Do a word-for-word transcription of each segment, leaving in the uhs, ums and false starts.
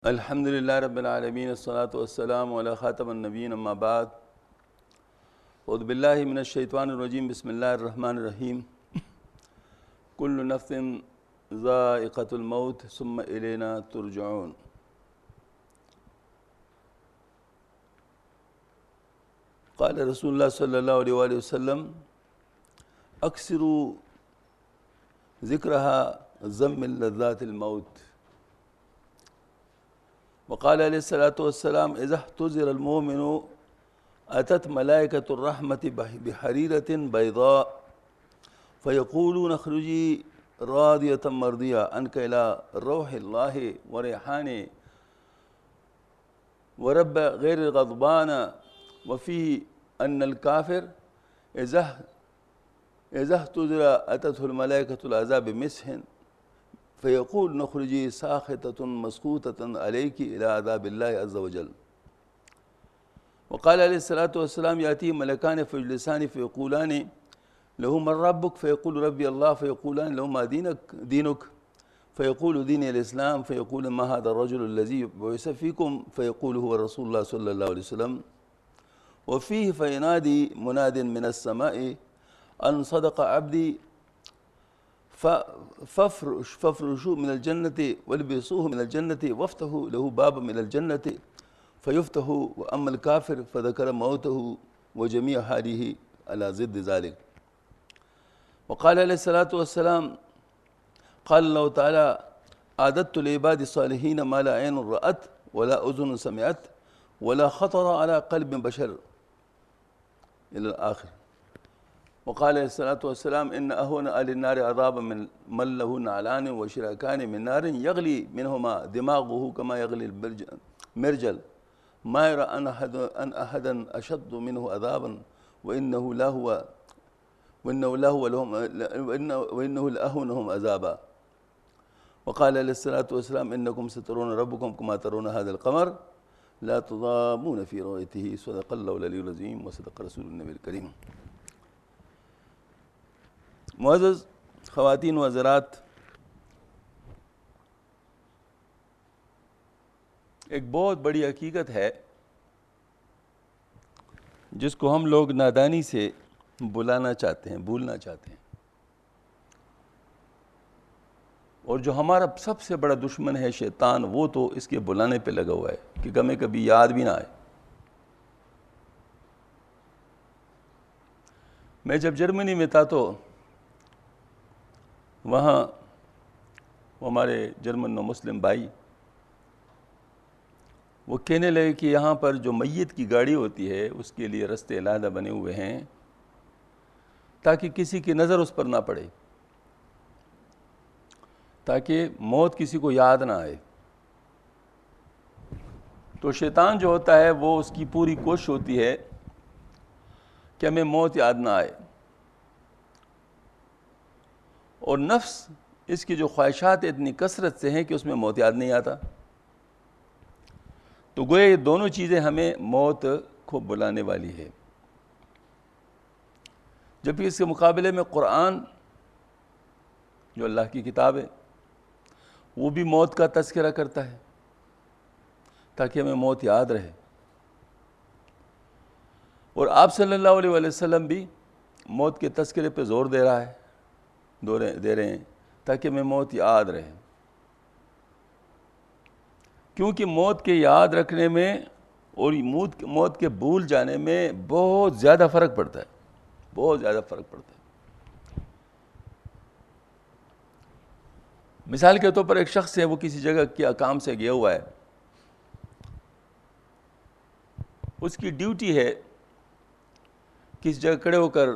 الحمد للہ رب العالمین الصلاۃ والسلام علی خاتم النبیین اما بعد اعوذ باللہ من الشیطان الرجیم بسم اللہ الرحمن الرحیم کل نفس ذائقۃ الموت ثم الینا ترجعون۔ قال رسول اللہ صلی اللہ علیہ وآلہ وسلم اکثروا ذکرها ضم لذات الموت۔ وقال علیہ الصلاۃ والسلام اذا احتضر المؤمن اتت ملائکۃ الرحمۃ بحریرۃ بیضاء فیقولون اخرجی راضیۃ مرضیہ عنک الی روح اللہ وریحان ورب غیر غضبان وفی ان الکافر اذا اذا احتضر اتته الملائکۃ العذاب بمسح فیقول نخرجی ساخطۃ مسخوطۃ علیک الی عذاب اللہ عز وجل۔ وقال علیہ الصلاۃ والسلام یاتی ملکان فیجلسان فیقولان له من ربک فیقول ربی اللہ فیقولان له ما دینک دینک فیقول دین الاسلام فیقول ما هذا الرجل الذی بعث فیکم فیقول هو رسول اللہ صلی اللہ علیہ وسلم وفیہ فینادی مناد من السماء ان صدق عبدی ففرش ففرشوا من الجنة والبسوه من الجنة وافتحوا له بابا من الجنة فيفتح وأما الكافر فذكر موته وجميع حاله على ضد ذلك۔ وقال عليه الصلاة والسلام قال الله تعالى أعددت لعبادي الصالحين ما لا عين رأت ولا أذن سمعت ولا خطر على قلب بشر إلى الآخر۔ وقال علیہ الصلاۃ والسلام ان اهون اهل النار عذابا من من له نعلان وشراكان من نار يغلي منهما دماغه كما يغلي المرجل ما يرى ان احد ان احدا اشد منه عذابا وانه لا هو وانه لا هو لهم وانه لاهونهم عذابا۔ وقال علیہ الصلاۃ والسلام انكم سترون ربكم كما ترون هذا القمر لا تضامون في رؤيته صدق الله العلي العظيم وصدق رسول النبي الكريم۔ معزز خواتین و حضرات، ایک بہت بڑی حقیقت ہے جس کو ہم لوگ نادانی سے بلانا چاہتے ہیں، بھولنا چاہتے ہیں، اور جو ہمارا سب سے بڑا دشمن ہے شیطان، وہ تو اس کے بلانے پہ لگا ہوا ہے کہ ہمیں کبھی یاد بھی نہ آئے۔ میں جب جرمنی میں تھا تو وہاں ہمارے جرمن و مسلم بھائی وہ کہنے لگے کہ یہاں پر جو میت کی گاڑی ہوتی ہے اس کے لیے رستے علیحدہ بنے ہوئے ہیں تاکہ کسی کی نظر اس پر نہ پڑے، تاکہ موت کسی کو یاد نہ آئے۔ تو شیطان جو ہوتا ہے وہ اس کی پوری کوشش ہوتی ہے کہ ہمیں موت یاد نہ آئے، اور نفس اس کی جو خواہشات اتنی کثرت سے ہیں کہ اس میں موت یاد نہیں آتا۔ تو گویا یہ دونوں چیزیں ہمیں موت کو بلانے والی ہے، جبکہ اس کے مقابلے میں قرآن جو اللہ کی کتاب ہے وہ بھی موت کا تذکرہ کرتا ہے تاکہ ہمیں موت یاد رہے، اور آپ صلی اللہ علیہ وآلہ وسلم بھی موت کے تذکرے پہ زور دے رہا ہے دے رہے ہیں تاکہ ہمیں موت یاد رہے، کیونکہ موت کے یاد رکھنے میں اور موت کے بھول جانے میں بہت زیادہ فرق پڑتا ہے، بہت زیادہ فرق پڑتا ہے۔ مثال کے طور پر ایک شخص ہے، وہ کسی جگہ کے کام سے گیا ہوا ہے، اس کی ڈیوٹی ہے کسی جگہ کھڑے ہو کر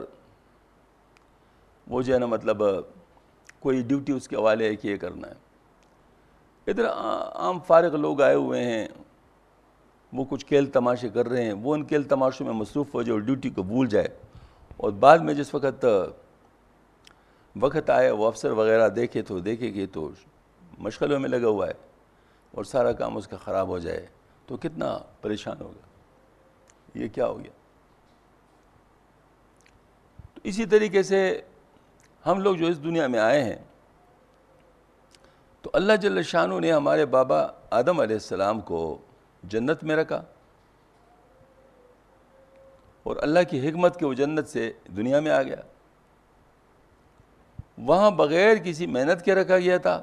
وہ جو ہے نا مطلب کوئی ڈیوٹی اس کے حوالے ہے کہ یہ کرنا ہے۔ ادھر عام فارغ لوگ آئے ہوئے ہیں، وہ کچھ کھیل تماشے کر رہے ہیں، وہ ان کھیل تماشوں میں مصروف ہو جائے اور ڈیوٹی کو بھول جائے، اور بعد میں جس وقت وقت آئے وہ افسر وغیرہ دیکھے تو دیکھے کہ تو مشغلوں میں لگا ہوا ہے اور سارا کام اس کا خراب ہو جائے تو کتنا پریشان ہوگا، یہ کیا ہو گیا۔ تو اسی طریقے سے ہم لوگ جو اس دنیا میں آئے ہیں تو اللہ جل شانہ نے ہمارے بابا آدم علیہ السلام کو جنت میں رکھا اور اللہ کی حکمت کے وہ جنت سے دنیا میں آ گیا. وہاں بغیر کسی محنت کے رکھا گیا تھا.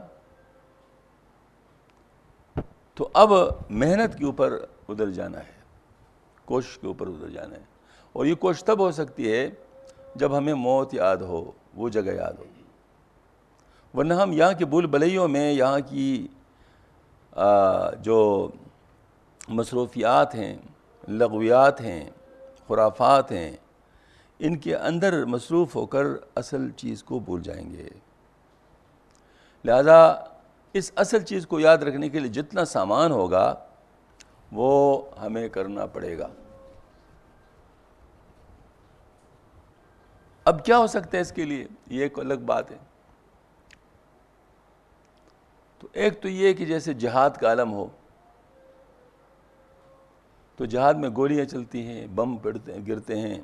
تو اب محنت کے اوپر ادھر جانا ہے, کوشش کے اوپر ادھر جانا ہے. اور یہ کوشش تب ہو سکتی ہے جب ہمیں موت یاد ہو, وہ جگہ یاد ہو. ورنہ ہم یہاں کے بھول بھلیوں میں, یہاں کی جو مصروفیات ہیں, لغویات ہیں, خرافات ہیں, ان کے اندر مصروف ہو کر اصل چیز کو بھول جائیں گے. لہذا اس اصل چیز کو یاد رکھنے کے لیے جتنا سامان ہوگا وہ ہمیں کرنا پڑے گا. اب کیا ہو سکتا ہے اس کے لیے, یہ ایک الگ بات ہے. تو ایک تو یہ کہ جیسے جہاد کا عالم ہو, تو جہاد میں گولیاں چلتی ہیں, بم پڑتے گرتے ہیں,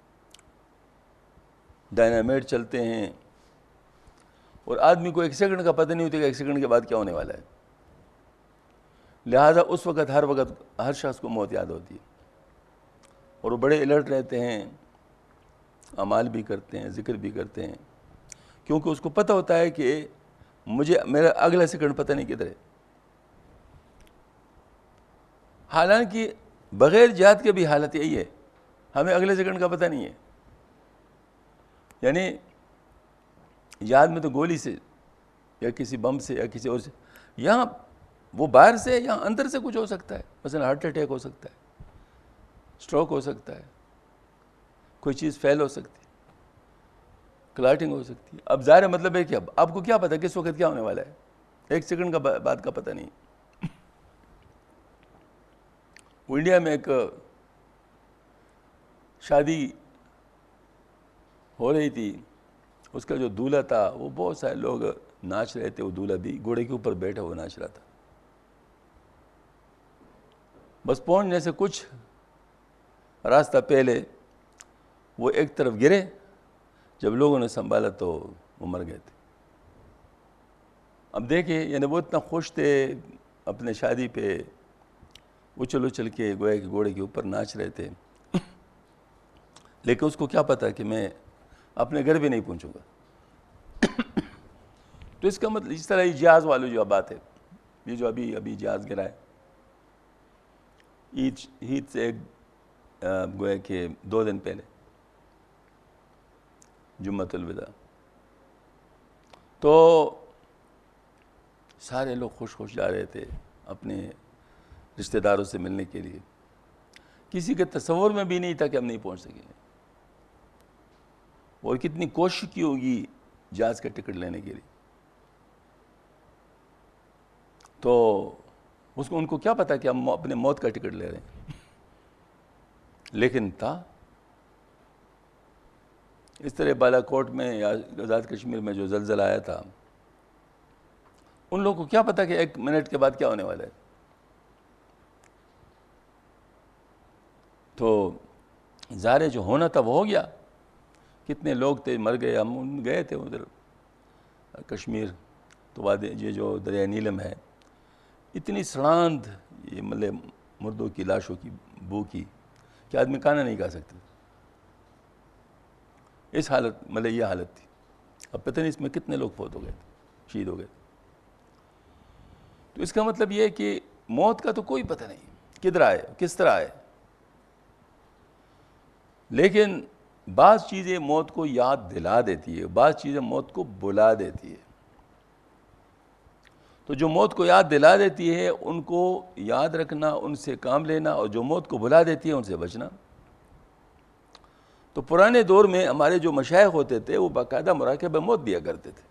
ڈائنامیٹ چلتے ہیں, اور آدمی کو ایک سیکنڈ کا پتہ نہیں ہوتا کہ ایک سیکنڈ کے بعد کیا ہونے والا ہے. لہذا اس وقت ہر وقت ہر شخص کو موت یاد ہوتی ہے, اور وہ بڑے الرٹ رہتے ہیں, اعمال بھی کرتے ہیں, ذکر بھی کرتے ہیں, کیونکہ اس کو پتہ ہوتا ہے کہ مجھے میرا اگلا سیکنڈ پتہ نہیں کدھر ہے. حالانکہ بغیر جہاد کے بھی حالت یہی ہے, ہمیں اگلے سیکنڈ کا پتہ نہیں ہے. یعنی جہاد میں تو گولی سے یا کسی بم سے یا کسی اور سے, یہاں وہ باہر سے, یہاں اندر سے کچھ ہو سکتا ہے. مثلا ہارٹ اٹیک ہو سکتا ہے, اسٹروک ہو سکتا ہے, کوئی چیز فیل ہو سکتی ہے, کلاٹنگ ہو سکتی ہے. اب ظاہر ہے مطلب ہے کہ اب آپ کو کیا پتہ کس وقت کیا ہونے والا ہے, ایک سیکنڈ کا بعد کا پتہ نہیں. وہ انڈیا میں ایک شادی ہو رہی تھی, اس کا جو دولہا تھا وہ بہت سارے لوگ ناچ رہے تھے, وہ دولہا بھی گھوڑے کے اوپر بیٹھا وہ ناچ رہا تھا. بس پہنچنے سے کچھ راستہ پہلے وہ ایک طرف گرے, جب لوگوں نے سنبھالا تو وہ مر گئے تھے. اب دیکھیں, یعنی وہ اتنا خوش تھے اپنے شادی پہ, اچھل اچھل کے گویا کہ گھوڑے کے اوپر ناچ رہے تھے, لیکن اس کو کیا پتا کہ میں اپنے گھر بھی نہیں پہنچوں گا. تو اس کا مطلب اس طرح یہ جہاز والوں جو بات ہے, یہ جو ابھی ابھی جہاز گرا ہے عید عید سے ایک گویا کہ دو دن پہلے, جمعۃ الوداع, تو سارے لوگ خوش خوش جا رہے تھے اپنے رشتہ داروں سے ملنے کے لیے. کسی کے تصور میں بھی نہیں تھا کہ ہم نہیں پہنچ سکیں گے. اور کتنی کوشش کی ہوگی جہاز کا ٹکٹ لینے کے لیے. تو اس کو ان کو کیا پتا کہ ہم اپنے موت کا ٹکٹ لے رہے ہیں, لیکن تھا اس طرح. بالا کوٹ میں یا آزاد کشمیر میں جو زلزلہ آیا تھا, ان لوگوں کو کیا پتا کہ ایک منٹ کے بعد کیا ہونے والا ہے. تو ظاہر جو ہونا تھا وہ ہو گیا. کتنے لوگ تھے مر گئے. ہم گئے تھے ادھر کشمیر, تو وادی یہ جو دریا نیلم ہے, اتنی سڑاند یہ مطلب مردوں کی لاشوں کی بو کی کہ آدمی کھانا نہیں کھا سکتے. اس حالت مطلب یہ حالت تھی. اب پتہ نہیں اس میں کتنے لوگ فوت ہو گئے تھے, شہید ہو گئے تھے. تو اس کا مطلب یہ ہے کہ موت کا تو کوئی پتہ نہیں کدھر آئے کس طرح آئے, لیکن بعض چیزیں موت کو یاد دلا دیتی ہے, بعض چیزیں موت کو بلا دیتی ہے. تو جو موت کو یاد دلا دیتی ہے ان کو یاد رکھنا, ان سے کام لینا, اور جو موت کو بلا دیتی ہے ان سے بچنا. تو پرانے دور میں ہمارے جو مشائخ ہوتے تھے وہ باقاعدہ مراقبہ موت دیا کرتے تھے,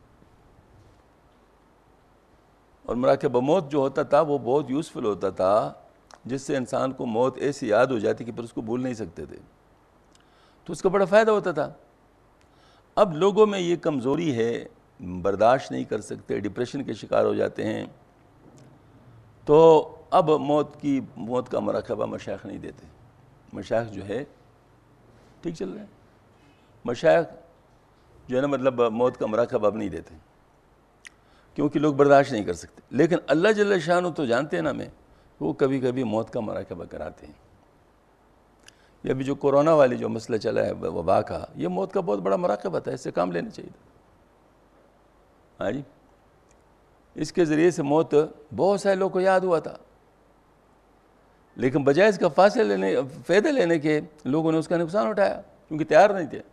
اور مراقبہ موت جو ہوتا تھا وہ بہت یوزفل ہوتا تھا, جس سے انسان کو موت ایسی یاد ہو جاتی کہ پھر اس کو بھول نہیں سکتے تھے. تو اس کا بڑا فائدہ ہوتا تھا. اب لوگوں میں یہ کمزوری ہے, برداشت نہیں کر سکتے, ڈپریشن کے شکار ہو جاتے ہیں. تو اب موت کی موت کا مراقبہ مشائخ نہیں دیتے. مشائخ جو ہے ٹھیک چل رہے ہیں, مشائخ جو ہے نا مطلب موت کا مراقبہ اب نہیں دیتے, کیونکہ لوگ برداشت نہیں کر سکتے. لیکن اللہ جل شانہ تو جانتے ہیں نا ہمیں, وہ کبھی کبھی موت کا مراقبہ کراتے ہیں. یہ ابھی جو کورونا والی جو مسئلہ چلا ہے وبا کا, یہ موت کا بہت بڑا مراقبہ تھا, اس سے کام لینا چاہیے تھا. ہاں جی, اس کے ذریعے سے موت بہت سارے لوگوں کو یاد ہوا تھا, لیکن بجائے اس کا فاصلہ لینے فائدہ لینے کے لوگوں نے اس کا نقصان اٹھایا, کیونکہ تیار نہیں تھے.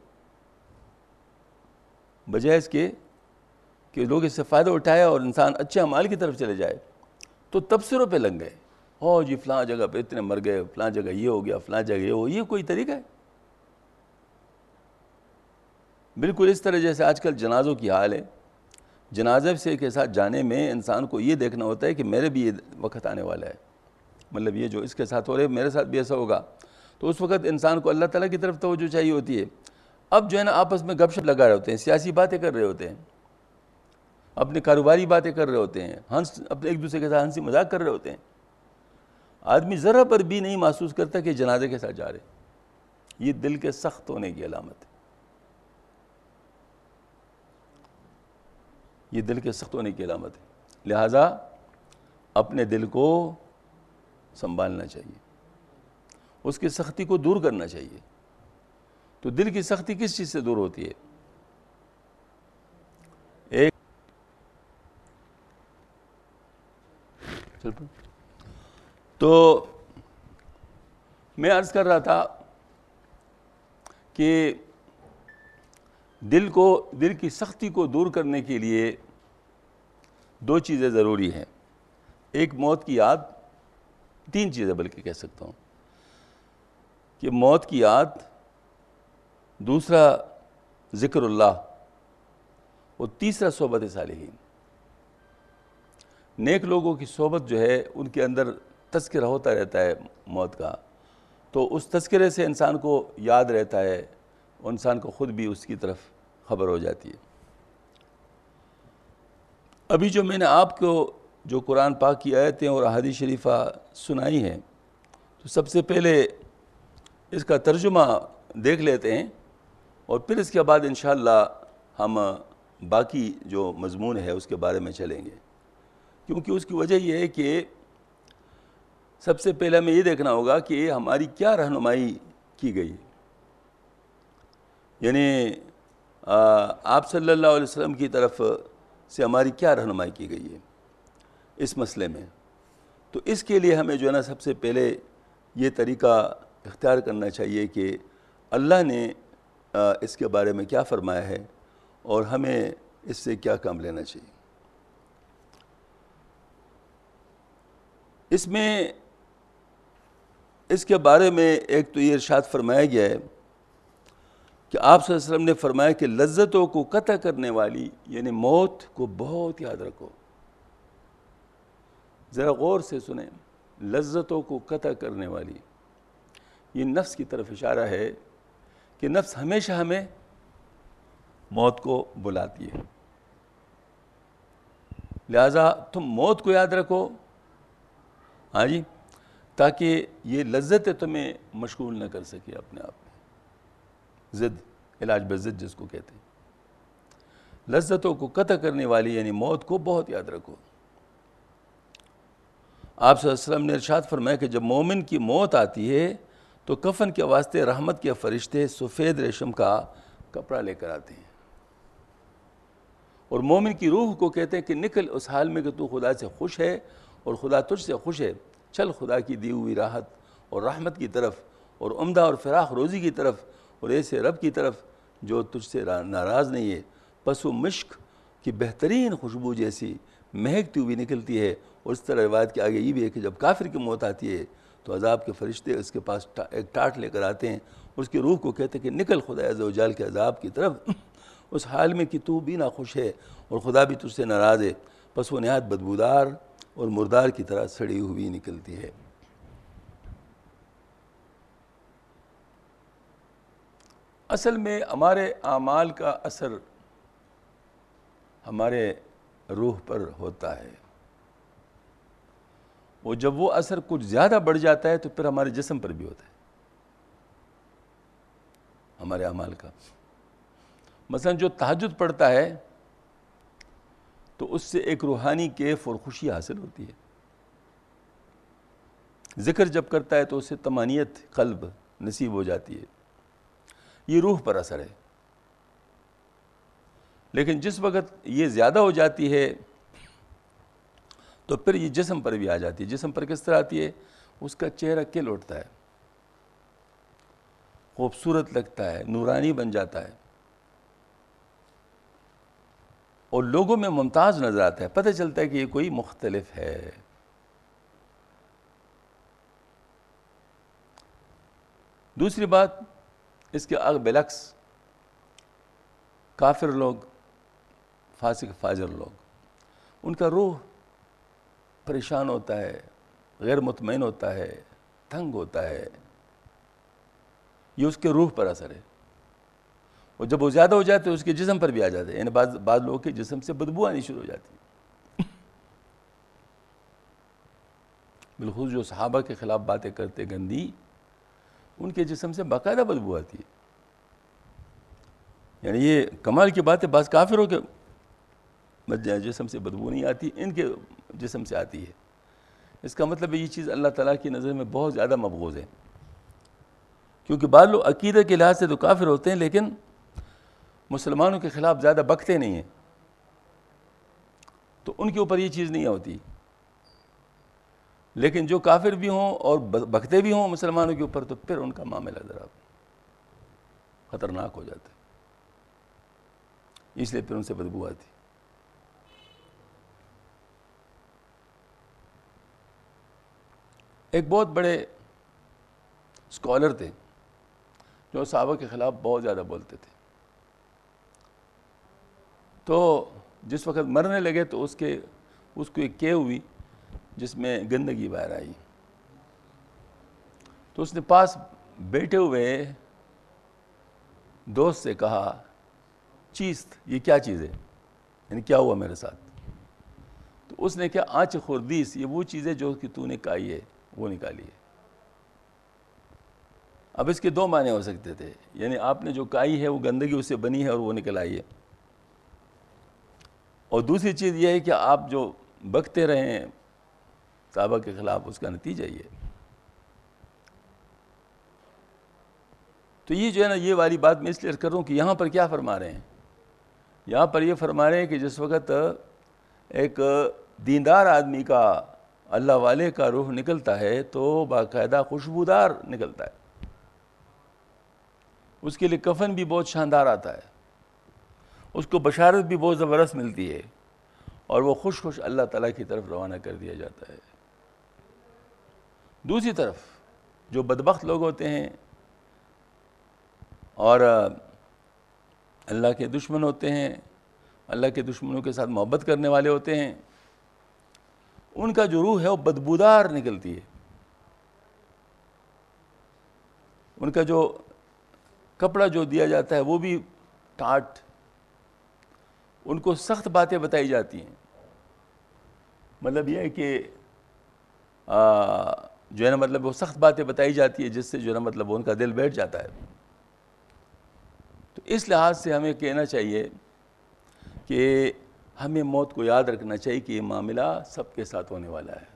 بجائے اس کے کہ لوگ اس سے فائدہ اٹھایا اور انسان اچھے اعمال کی طرف چلے جائے, تو تبصروں پہ لگ گئے. او جی فلاں جگہ پہ اتنے مر گئے, فلاں جگہ یہ ہو گیا, فلاں جگہ یہ ہو. یہ کوئی طریقہ ہے؟ بالکل اس طرح جیسے آج کل جنازوں کی حال ہے. جنازے سے کے ساتھ جانے میں انسان کو یہ دیکھنا ہوتا ہے کہ میرے بھی یہ وقت آنے والا ہے, مطلب یہ جو اس کے ساتھ ہو رہے میرے ساتھ بھی ایسا ہوگا. تو اس وقت انسان کو اللہ تعالیٰ کی طرف توجہ چاہیے ہوتی ہے. اب جو ہے نا آپس میں گپ شپ لگا رہے ہوتے ہیں, سیاسی باتیں کر رہے ہوتے ہیں, اپنے کاروباری باتیں کر رہے ہوتے ہیں, ہنس اپنے ایک دوسرے کے ساتھ ہنسی مذاق کر رہے ہوتے ہیں. آدمی ذرا پر بھی نہیں محسوس کرتا کہ جنازے کے ساتھ جا رہے. یہ دل کے سخت ہونے کی علامت ہے. یہ دل کے سخت ہونے کی علامت ہے. لہٰذا اپنے دل کو سنبھالنا چاہیے, اس کی سختی کو دور کرنا چاہیے. تو دل کی سختی کس چیز سے دور ہوتی ہے؟ ایک تو میں عرض کر رہا تھا کہ دل کو دل کی سختی کو دور کرنے کے لیے دو چیزیں ضروری ہیں. ایک موت کی یاد, تین چیزیں بلکہ کہہ سکتا ہوں کہ موت کی یاد, دوسرا ذکر اللہ, اور تیسرا صحبت صالحین. نیک لوگوں کی صحبت جو ہے ان کے اندر تذکرہ ہوتا رہتا ہے موت کا, تو اس تذکرے سے انسان کو یاد رہتا ہے, انسان کو خود بھی اس کی طرف خبر ہو جاتی ہے. ابھی جو میں نے آپ کو جو قرآن پاک کی آیتیں اور احادیث شریفہ سنائی ہیں, تو سب سے پہلے اس کا ترجمہ دیکھ لیتے ہیں, اور پھر اس کے بعد انشاءاللہ ہم باقی جو مضمون ہے اس کے بارے میں چلیں گے. کیونکہ اس کی وجہ یہ ہے کہ سب سے پہلے ہمیں یہ دیکھنا ہوگا کہ ہماری کیا رہنمائی کی گئی ہے. یعنی آپ صلی اللہ علیہ وسلم کی طرف سے ہماری کیا رہنمائی کی گئی ہے اس مسئلے میں. تو اس کے لیے ہمیں جو ہے نا سب سے پہلے یہ طریقہ اختیار کرنا چاہیے کہ اللہ نے اس کے بارے میں کیا فرمایا ہے اور ہمیں اس سے کیا کام لینا چاہیے. اس میں اس کے بارے میں ایک تو یہ ارشاد فرمایا گیا ہے کہ آپ صلی اللہ علیہ وسلم نے فرمایا کہ لذتوں کو قطع کرنے والی یعنی موت کو بہت یاد رکھو. ذرا غور سے سنیں, لذتوں کو قطع کرنے والی, یہ نفس کی طرف اشارہ ہے کہ نفس ہمیشہ ہمیں موت کو بلاتی ہے. لہذا تم موت کو یاد رکھو, ہاں جی, تاکہ یہ لذتیں تمہیں مشغول نہ کر سکے اپنے آپ میں. ضد, علاج بضد جس کو کہتے ہیں. لذتوں کو قطع کرنے والی یعنی موت کو بہت یاد رکھو. آپ صلی اللہ علیہ وسلم نے ارشاد فرمایا کہ جب مومن کی موت آتی ہے تو کفن کے واسطے رحمت کے فرشتے سفید ریشم کا کپڑا لے کر آتے ہیں, اور مومن کی روح کو کہتے ہیں کہ نکل اس حال میں کہ تو خدا سے خوش ہے اور خدا تجھ سے خوش ہے, چل خدا کی دی ہوئی راحت اور رحمت کی طرف اور عمدہ اور فراخ روزی کی طرف اور ایسے رب کی طرف جو تجھ سے ناراض نہیں ہے. پس وہ مشک کی بہترین خوشبو جیسی مہکتی ہوئی نکلتی ہے. اور اس طرح روایت کے آگے یہ بھی ہے کہ جب کافر کی موت آتی ہے تو عذاب کے فرشتے اس کے پاس ایک ٹاٹ لے کر آتے ہیں, اس کی روح کو کہتے ہیں کہ نکل خدا عز و جل کے عذاب کی طرف اس حال میں کہ تو بھی ناخوش ہے اور خدا بھی تجھ سے ناراض ہے. پس وہ نہایت بدبودار اور مردار کی طرح سڑی ہوئی نکلتی ہے. اصل میں ہمارے اعمال کا اثر ہمارے روح پر ہوتا ہے, اور جب وہ اثر کچھ زیادہ بڑھ جاتا ہے تو پھر ہمارے جسم پر بھی ہوتا ہے, ہمارے اعمال کا. مثلا جو تہجد پڑھتا ہے تو اس سے ایک روحانی کیف اور خوشی حاصل ہوتی ہے. ذکر جب کرتا ہے تو اس سے طمانینت قلب نصیب ہو جاتی ہے. یہ روح پر اثر ہے. لیکن جس وقت یہ زیادہ ہو جاتی ہے تو پھر یہ جسم پر بھی آ جاتی ہے. جسم پر کس طرح آتی ہے؟ اس کا چہرہ کھل اٹھتا ہے, خوبصورت لگتا ہے, نورانی بن جاتا ہے, اور لوگوں میں ممتاز نظر آتا ہے. پتہ چلتا ہے کہ یہ کوئی مختلف ہے. دوسری بات اس کے برعکس کافر لوگ, فاسق فاجر لوگ, ان کا روح پریشان ہوتا ہے, غیر مطمئن ہوتا ہے, تنگ ہوتا ہے. یہ اس کے روح پر اثر ہے. اور جب وہ زیادہ ہو جاتے ہیں اس کے جسم پر بھی آ جاتے ہیں. یعنی بعض بعض لوگوں کے جسم سے بدبو آنی شروع ہو جاتی ہے. بالخصوص جو صحابہ کے خلاف باتیں کرتے گندی, ان کے جسم سے باقاعدہ بدبو آتی ہے. یعنی یہ کمال کی بات ہے, بعض کافروں کے جسم سے بدبو نہیں آتی, ان کے جسم سے آتی ہے. اس کا مطلب ہے یہ چیز اللہ تعالیٰ کی نظر میں بہت زیادہ مبغوض ہے. کیونکہ بعض لوگ عقیدہ کے لحاظ سے تو کافر ہوتے ہیں لیکن مسلمانوں کے خلاف زیادہ بکتے نہیں ہیں, تو ان کے اوپر یہ چیز نہیں ہوتی. لیکن جو کافر بھی ہوں اور بکتے بھی ہوں مسلمانوں کے اوپر, تو پھر ان کا معاملہ ذرا خطرناک ہو جاتا ہے. اس لیے پھر ان سے بدبو آتی. ایک بہت بڑے اسکالر تھے جو صحابہ کے خلاف بہت زیادہ بولتے تھے. تو جس وقت مرنے لگے تو اس کے اس کو ایک کیو ہوئی جس میں گندگی باہر آئی. تو اس نے پاس بیٹھے ہوئے دوست سے کہا, چیست, یہ کیا چیز ہے, یعنی کیا ہوا میرے ساتھ؟ تو اس نے کیا, آنچ خوردیس, یہ وہ چیز ہے جو کہ تو نے کھائی ہے, وہ نکالی ہے. اب اس کے دو معنی ہو سکتے تھے, یعنی آپ نے جو کھائی ہے وہ گندگی اس سے بنی ہے اور وہ نکل آئی ہے, اور دوسری چیز یہ ہے کہ آپ جو بکتے رہے ہیں صحابہ کے خلاف, اس کا نتیجہ یہ ہے. تو یہ جو ہے نا, یہ والی بات میں اس لیے کر رہا ہوں کہ یہاں پر کیا فرما رہے ہیں؟ یہاں پر یہ فرما رہے ہیں کہ جس وقت ایک دیندار آدمی کا, اللہ والے کا روح نکلتا ہے تو باقاعدہ خوشبودار نکلتا ہے. اس کے لیے کفن بھی بہت شاندار آتا ہے, اس کو بشارت بھی بہت زبردست ملتی ہے, اور وہ خوش خوش اللہ تعالیٰ کی طرف روانہ کر دیا جاتا ہے. دوسری طرف جو بدبخت لوگ ہوتے ہیں اور اللہ کے دشمن ہوتے ہیں, اللہ کے دشمنوں کے ساتھ محبت کرنے والے ہوتے ہیں, ان کا جو روح ہے وہ بدبودار نکلتی ہے. ان کا جو کپڑا جو دیا جاتا ہے وہ بھی ٹاٹ, ان کو سخت باتیں بتائی جاتی ہیں. مطلب یہ ہے کہ جو ہے نا مطلب وہ سخت باتیں بتائی جاتی ہے جس سے جو ہے نا مطلب ان کا دل بیٹھ جاتا ہے. تو اس لحاظ سے ہمیں کہنا چاہیے کہ ہمیں موت کو یاد رکھنا چاہیے کہ یہ معاملہ سب کے ساتھ ہونے والا ہے.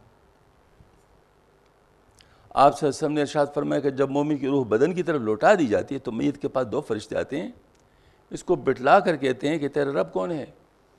آپ صلی اللہ علیہ وسلم نے ارشاد فرمایا کہ جب مومن کی روح بدن کی طرف لوٹا دی جاتی ہے تو میت کے پاس دو فرشتے آتے ہیں, اس کو بٹلا کر کہتے ہیں کہ تیرا رب کون ہے؟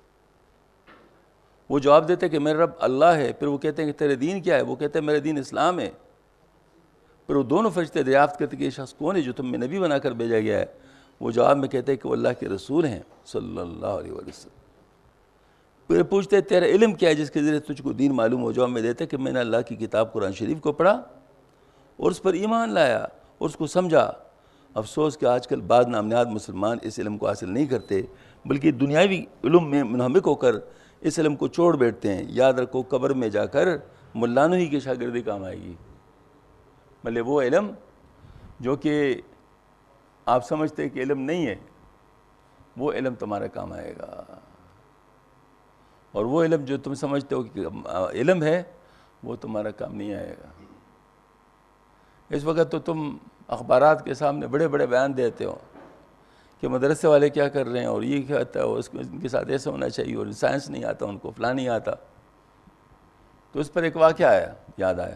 وہ جواب دیتے ہیں کہ میرا رب اللہ ہے. پھر وہ کہتے ہیں کہ تیرے دین کیا ہے؟ وہ کہتے ہیں میرا دین اسلام ہے. پھر وہ دونوں فرشتے دریافت کرتے کہ یہ شخص کون ہے جو تم میں نبی بنا کر بھیجا گیا ہے؟ وہ جواب میں کہتے ہیں کہ وہ اللہ کے رسول ہیں صلی اللہ علیہ وسلم. پھر پوچھتے ہیں تیرا علم کیا ہے جس کے ذریعے تجھ کو دین معلوم ہو؟ جواب میں دیتے کہ میں نے اللہ کی کتاب قرآن شریف کو پڑھا اور اس پر ایمان لایا اور اس کو سمجھا. افسوس کہ آج کل بعض نامنیاد مسلمان اس علم کو حاصل نہیں کرتے بلکہ دنیاوی علم میں منہمک ہو کر اس علم کو چھوڑ بیٹھتے ہیں. یاد رکھو قبر میں جا کر ملانوں ہی کی شاگردی کام آئے گی. مطلب وہ علم جو کہ آپ سمجھتے ہیں کہ علم نہیں ہے, وہ علم تمہارا کام آئے گا, اور وہ علم جو تم سمجھتے ہو کہ علم ہے وہ تمہارا کام نہیں آئے گا. اس وقت تو تم اخبارات کے سامنے بڑے بڑے بیان دیتے ہو کہ مدرسے والے کیا کر رہے ہیں اور یہ کیا آتا ہے اور اس ان کے ساتھ ایسا ہونا چاہیے اور سائنس نہیں آتا ان کو، فلاں نہیں آتا. تو اس پر ایک واقعہ آیا، یاد آیا.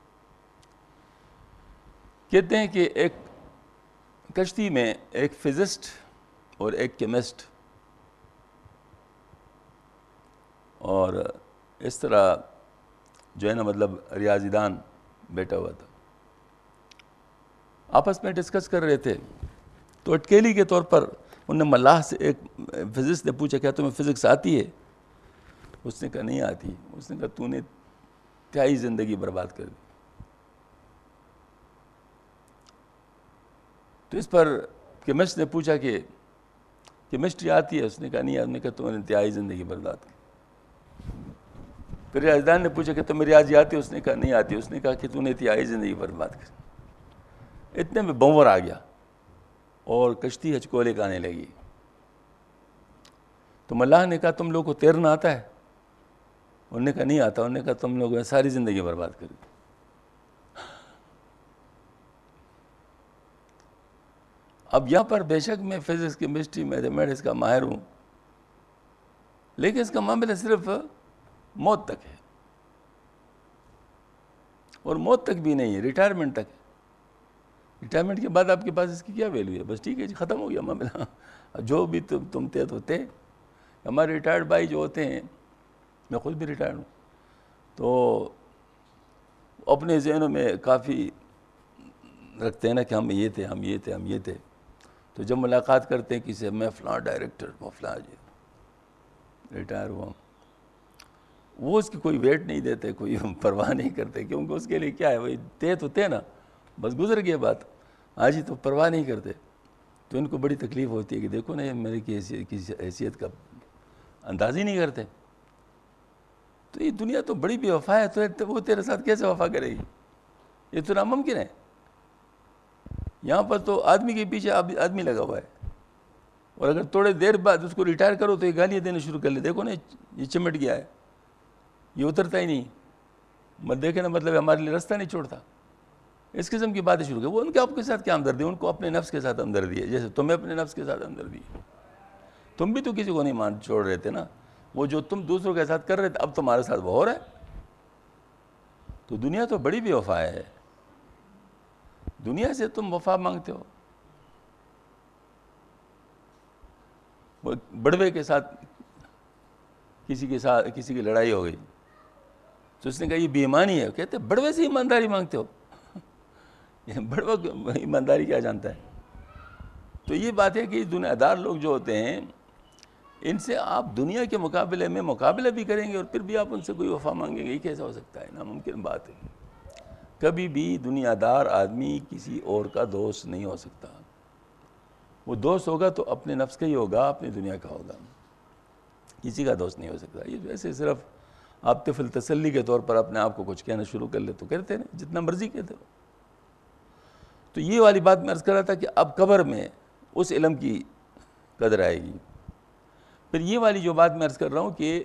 کہتے ہیں کہ ایک کشتی میں ایک فزسٹ اور ایک کیمسٹ اور اس طرح جو ہے نا مطلب ریاضی دان بیٹھا ہوا تھا، آپس میں ڈسکس کر رہے تھے. تو اٹکیلی کے طور پر انہوں نے ملاح سے، ایک فزسٹ نے پوچھا کیا تمہیں فزکس آتی ہے؟ اس نے کہا نہیں آتی. اس نے کہا تو نے تہائی زندگی برباد کر دی. تو اس پر کیمسٹ نے پوچھا کہ کیمسٹری آتی ہے؟ اس نے کہا نہیں. آپ نے کہا تو نے تہائی زندگی برباد کی. پھر ریاضیدان نے پوچھا کہ تمہیں ریاضی آتی ہے؟ اس نے کہا نہیں آتی. اس نے کہا کہ تو نے تہائی زندگی برباد کی. اتنے میں بنور آ گیا اور کشتی ہچکولے کا آنے لگی. تو ملاح نے کہا تم لوگوں کو تیرنا آتا ہے؟ انہوں نے کہا نہیں آتا. انہوں نے کہا تم لوگوں نے ساری زندگی برباد کر دی. اب یہاں پر بے شک میں فزکس، کیمسٹری، میتھمیٹکس کا ماہر ہوں، لیکن اس کا معاملہ صرف موت تک ہے، اور موت تک بھی نہیں ہے، ریٹائرمنٹ تک ہے. ریٹائرمنٹ کے بعد آپ کے پاس اس کی کیا ویلیو ہے؟ بس ٹھیک ہے جی، ختم ہو گیا معاملہ. جو بھی تم تم تھے تو تھے. ہمارے ریٹائرڈ بھائی جو ہوتے ہیں، میں خود بھی ریٹائرڈ ہوں، تو اپنے ذہنوں میں کافی رکھتے ہیں نا کہ ہم یہ تھے، ہم یہ تھے، ہم یہ تھے. تو جب ملاقات کرتے ہیں کسی سے، میں فلاں ڈائریکٹر، میں فلاں جی ریٹائر ہوا، وہ اس کی کوئی ویٹ نہیں دیتے، کوئی پرواہ نہیں کرتے، کیونکہ اس کے لیے کیا ہے، وہی تھے تو تھے نا، بس گزر گیا بات. آج ہی تو پرواہ نہیں کرتے. تو ان کو بڑی تکلیف ہوتی ہے کہ دیکھو نا یہ میری کسی حیثیت کا انداز ہی نہیں کرتے. تو یہ دنیا تو بڑی بے وفا ہے، تو وہ تیرے ساتھ کیسے وفا کرے گی؟ یہ تو ناممکن ہے. یہاں پر تو آدمی کے پیچھے آدمی لگا ہوا ہے، اور اگر تھوڑے دیر بعد اس کو ریٹائر کرو تو یہ گالیاں دینے شروع کر لے، دیکھو نا یہ چمٹ گیا ہے، یہ اترتا ہی نہیں، مت دیکھے نا مطلب ہمارے لیے راستہ نہیں چھوڑتا. اس قسم کی باتیں شروع کر. وہ ان کے آپ کے ساتھ کیا ہمدردی ہے؟ ان کو اپنے نفس کے ساتھ ہمدردی ہے، جیسے تمہیں اپنے نفس کے ساتھ ہمدردی ہے. تم بھی تو کسی کو نہیں مان چھوڑ رہے تھے نا. وہ جو تم دوسروں کے ساتھ کر رہے تھے اب تمہارے ساتھ وہ ہو رہا ہے. تو دنیا تو بڑی بے وفا ہے. دنیا سے تم وفا مانگتے ہو. وہ بڑوے کے ساتھ کسی کے ساتھ کسی کی لڑائی ہو گئی تو اس نے کہا یہ بے ایمانی ہے. کہتے بڑوے سے ایمانداری مانگتے ہو؟ بڑوا ایمانداری کیا جانتا ہے؟ تو یہ بات ہے کہ دنیا دار لوگ جو ہوتے ہیں، ان سے آپ دنیا کے مقابلے میں مقابلہ بھی کریں گے اور پھر بھی آپ ان سے کوئی وفا مانگیں گے، یہ کیسا ہو سکتا ہے؟ ناممکن بات ہے. کبھی بھی دنیا دار آدمی کسی اور کا دوست نہیں ہو سکتا. وہ دوست ہوگا تو اپنے نفس کا ہی ہوگا، اپنی دنیا کا ہوگا، کسی کا دوست نہیں ہو سکتا. یہ ویسے صرف آپ طفل تسلی کے طور پر اپنے آپ کو کچھ کہنا شروع کر لے تو کہتے ہیں، جتنا مرضی کہتے ہو. تو یہ والی بات میں عرض کر رہا تھا کہ اب قبر میں اس علم کی قدر آئے گی. پھر یہ والی جو بات میں عرض کر رہا ہوں کہ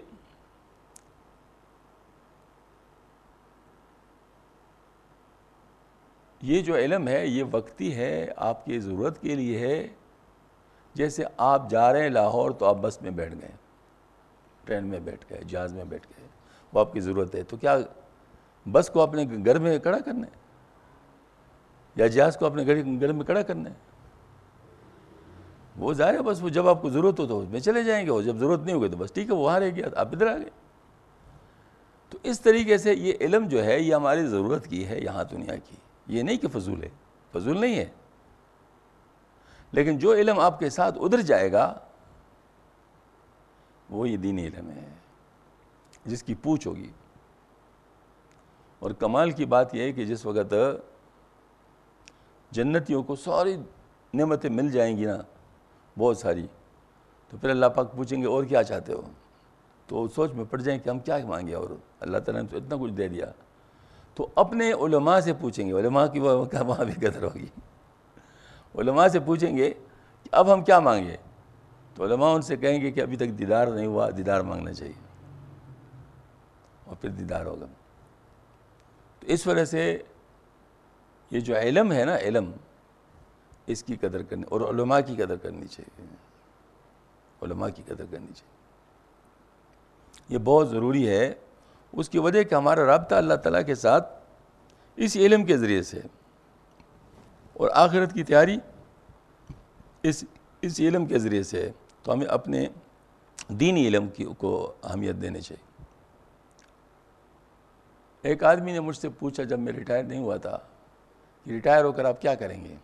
یہ جو علم ہے یہ وقتی ہے، آپ کی ضرورت کے لیے ہے. جیسے آپ جا رہے ہیں لاہور تو آپ بس میں بیٹھ گئے، ٹرین میں بیٹھ گئے، جہاز میں بیٹھ گئے، وہ آپ کی ضرورت ہے. تو کیا بس کو اپنے گھر میں کھڑا کرنا ہے یا جہاز کو اپنے گھر میں کھڑا کرنا ہے؟ وہ ظاہر ہے بس وہ جب آپ کو ضرورت ہو تو اس میں چلے جائیں گے، اور جب ضرورت نہیں ہوگی تو بس ٹھیک ہے وہ وہاں رہ گیا، آپ ادھر آ گئے. تو اس طریقے سے یہ علم جو ہے یہ ہماری ضرورت کی ہے یہاں دنیا کی. یہ نہیں کہ فضول ہے، فضول نہیں ہے. لیکن جو علم آپ کے ساتھ ادھر جائے گا وہ یہ دینی علم ہے جس کی پوچھ ہوگی. اور کمال کی بات یہ ہے کہ جس وقت جنتیوں کو ساری نعمتیں مل جائیں گی نا، بہت ساری، تو پھر اللہ پاک پوچھیں گے اور کیا چاہتے ہو؟ تو سوچ میں پڑ جائیں کہ ہم کیا مانگے، اور اللہ تعالیٰ نے تو اتنا کچھ دے دیا. تو اپنے علماء سے پوچھیں گے، علماء کی وہاں بھی قدر ہوگی. علماء سے پوچھیں گے کہ اب ہم کیا مانگے؟ تو علماء ان سے کہیں گے کہ ابھی تک دیدار نہیں ہوا، دیدار مانگنا چاہیے، اور پھر دیدار ہوگا. تو اس وجہ سے یہ جو علم ہے نا، علم اس کی قدر کرنی، اور علماء کی قدر کرنی چاہیے، علماء کی قدر کرنی چاہیے، یہ بہت ضروری ہے۔ اس کی وجہ کہ ہمارا رابطہ اللہ تعالیٰ کے ساتھ اس علم کے ذریعے سے، اور آخرت کی تیاری اس اس علم کے ذریعے سے ہے، تو ہمیں اپنے دینی علم کی کو اہمیت دینے چاہیے۔ ایک آدمی نے مجھ سے پوچھا جب میں ریٹائر نہیں ہوا تھا کہ ریٹائر ہو کر آپ کیا کریں گے؟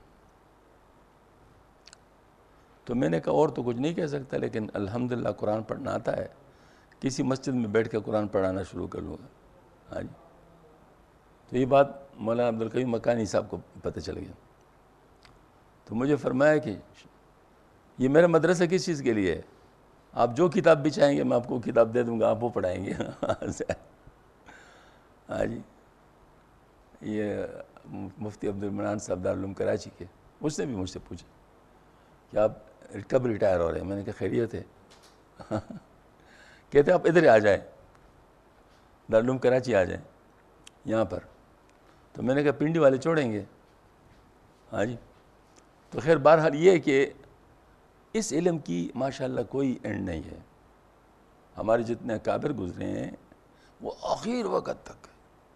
تو میں نے کہا اور تو کچھ نہیں کہہ سکتا، لیکن الحمدللہ قرآن پڑھنا آتا ہے، کسی مسجد میں بیٹھ کے قرآن پڑھانا شروع کر لوں گا۔ ہاں جی، تو یہ بات مولانا عبدالقیوم مکانی صاحب کو پتہ چل گیا، تو مجھے فرمایا کہ یہ میرا مدرسہ کس چیز کے لیے ہے؟ آپ جو کتاب بھی چاہیں گے میں آپ کو کتاب دے دوں گا، آپ وہ پڑھائیں گے۔ ہاں جی، یہ مفتی عبد المنان صاحب دارالعلوم کراچی کے، اس نے بھی مجھ سے پوچھا کہ آپ کب ریٹائر ہو رہے ہیں؟ میں نے کہا خیریت ہے۔ کہتے آپ ادھر آ جائیں، دارالعلوم کراچی آ جائیں یہاں پر، تو میں نے کہا پنڈی والے چھوڑیں گے۔ ہاں جی، تو خیر بہرحال یہ ہے کہ اس علم کی ماشاءاللہ کوئی اینڈ نہیں ہے۔ ہمارے جتنے اکابر گزرے ہیں وہ آخر وقت تک،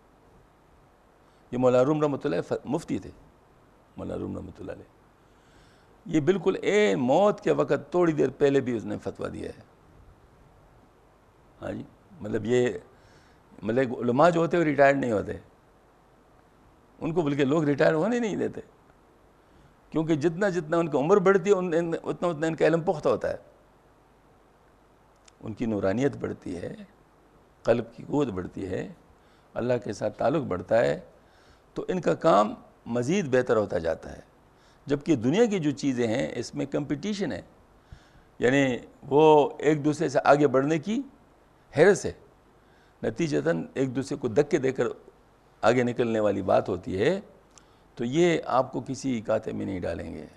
یہ مولانا روم رحمۃ اللہ مفتی تھے، مولانا روم رحمۃ اللہ علیہ، یہ بالکل اے موت کے وقت تھوڑی دیر پہلے بھی اس نے فتویٰ دیا ہے۔ ہاں جی، مطلب یہ مطلب علماء جو ہوتے ہیں وہ ریٹائرڈ نہیں ہوتے، ان کو بلکہ لوگ ریٹائر ہونے نہیں دیتے، کیونکہ جتنا جتنا ان کی عمر بڑھتی ہے اتنا اتنا ان کا علم پختہ ہوتا ہے، ان کی نورانیت بڑھتی ہے، قلب کی قوت بڑھتی ہے، اللہ کے ساتھ تعلق بڑھتا ہے، تو ان کا کام مزید بہتر ہوتا جاتا ہے۔ جبکہ دنیا کی جو چیزیں ہیں اس میں کمپٹیشن ہے، یعنی وہ ایک دوسرے سے آگے بڑھنے کی حرص ہے، نتیجتاً ایک دوسرے کو دھکے دے کر آگے نکلنے والی بات ہوتی ہے، تو یہ آپ کو کسی کاتے میں نہیں ڈالیں گے۔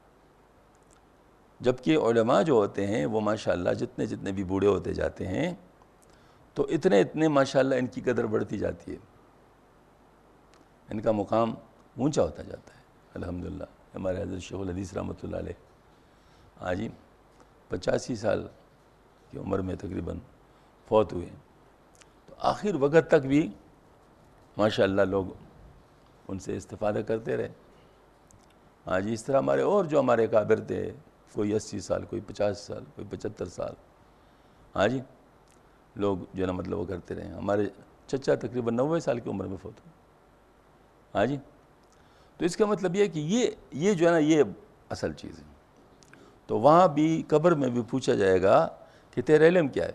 جبکہ علماء جو ہوتے ہیں وہ ماشاءاللہ جتنے جتنے بھی بوڑھے ہوتے جاتے ہیں تو اتنے اتنے ماشاءاللہ ان کی قدر بڑھتی جاتی ہے، ان کا مقام اونچا ہوتا جاتا ہے الحمدللہ۔ ہمارے حضرت شیخ الحدیث رحمۃ اللہ علیہ ہاں جی پچاسی سال کی عمر میں تقریباً فوت ہوئے، تو آخر وقت تک بھی ماشاءاللہ لوگ ان سے استفادہ کرتے رہے۔ ہاں جی، اس طرح ہمارے اور جو ہمارے اکابر تھے، کوئی اسی سال، کوئی پچاس سال، کوئی پچہتر سال، ہاں جی لوگ جو ہے نا مطلب وہ کرتے رہے۔ ہمارے چچا تقریباً نوے سال کی عمر میں فوت ہوئے۔ ہاں جی، تو اس کا مطلب یہ ہے کہ یہ یہ جو ہے نا یہ اصل چیز ہے۔ تو وہاں بھی قبر میں بھی پوچھا جائے گا کہ تیرا علم کیا ہے،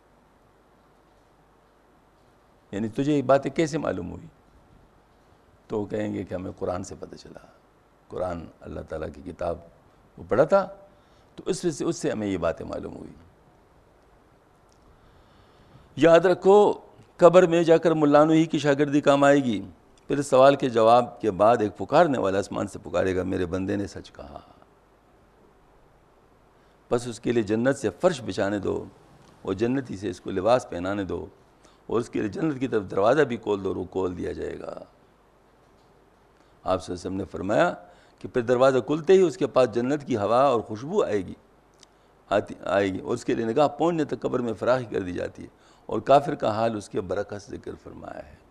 یعنی تجھے یہ باتیں کیسے معلوم ہوئی؟ تو وہ کہیں گے کہ ہمیں قرآن سے پتہ چلا، قرآن اللہ تعالیٰ کی کتاب وہ پڑھا تھا، تو اس سے اس سے ہمیں یہ باتیں معلوم ہوئی۔ یاد رکھو قبر میں جا کر ملانو ہی کی شاگردی کام آئے گی، پھر اس سوال کے جواب کے بعد ایک پکارنے والا آسمان سے پکارے گا، میرے بندے نے سچ کہا، بس اس کے لیے جنت سے فرش بچھانے دو، اور جنتی سے اس کو لباس پہنانے دو، اور اس کے لیے جنت کی طرف دروازہ بھی کھول دو، وہ کھول دیا جائے گا۔ آپ صلی اللہ علیہ وسلم نے فرمایا کہ پھر دروازہ کھلتے ہی اس کے پاس جنت کی ہوا اور خوشبو آئے گی آتی آئے گی اور اس کے لیے نگاہ پہنچنے تک قبر میں فراخی کر دی جاتی ہے، اور کافر کا حال اس کے برعکس ذکر فرمایا ہے۔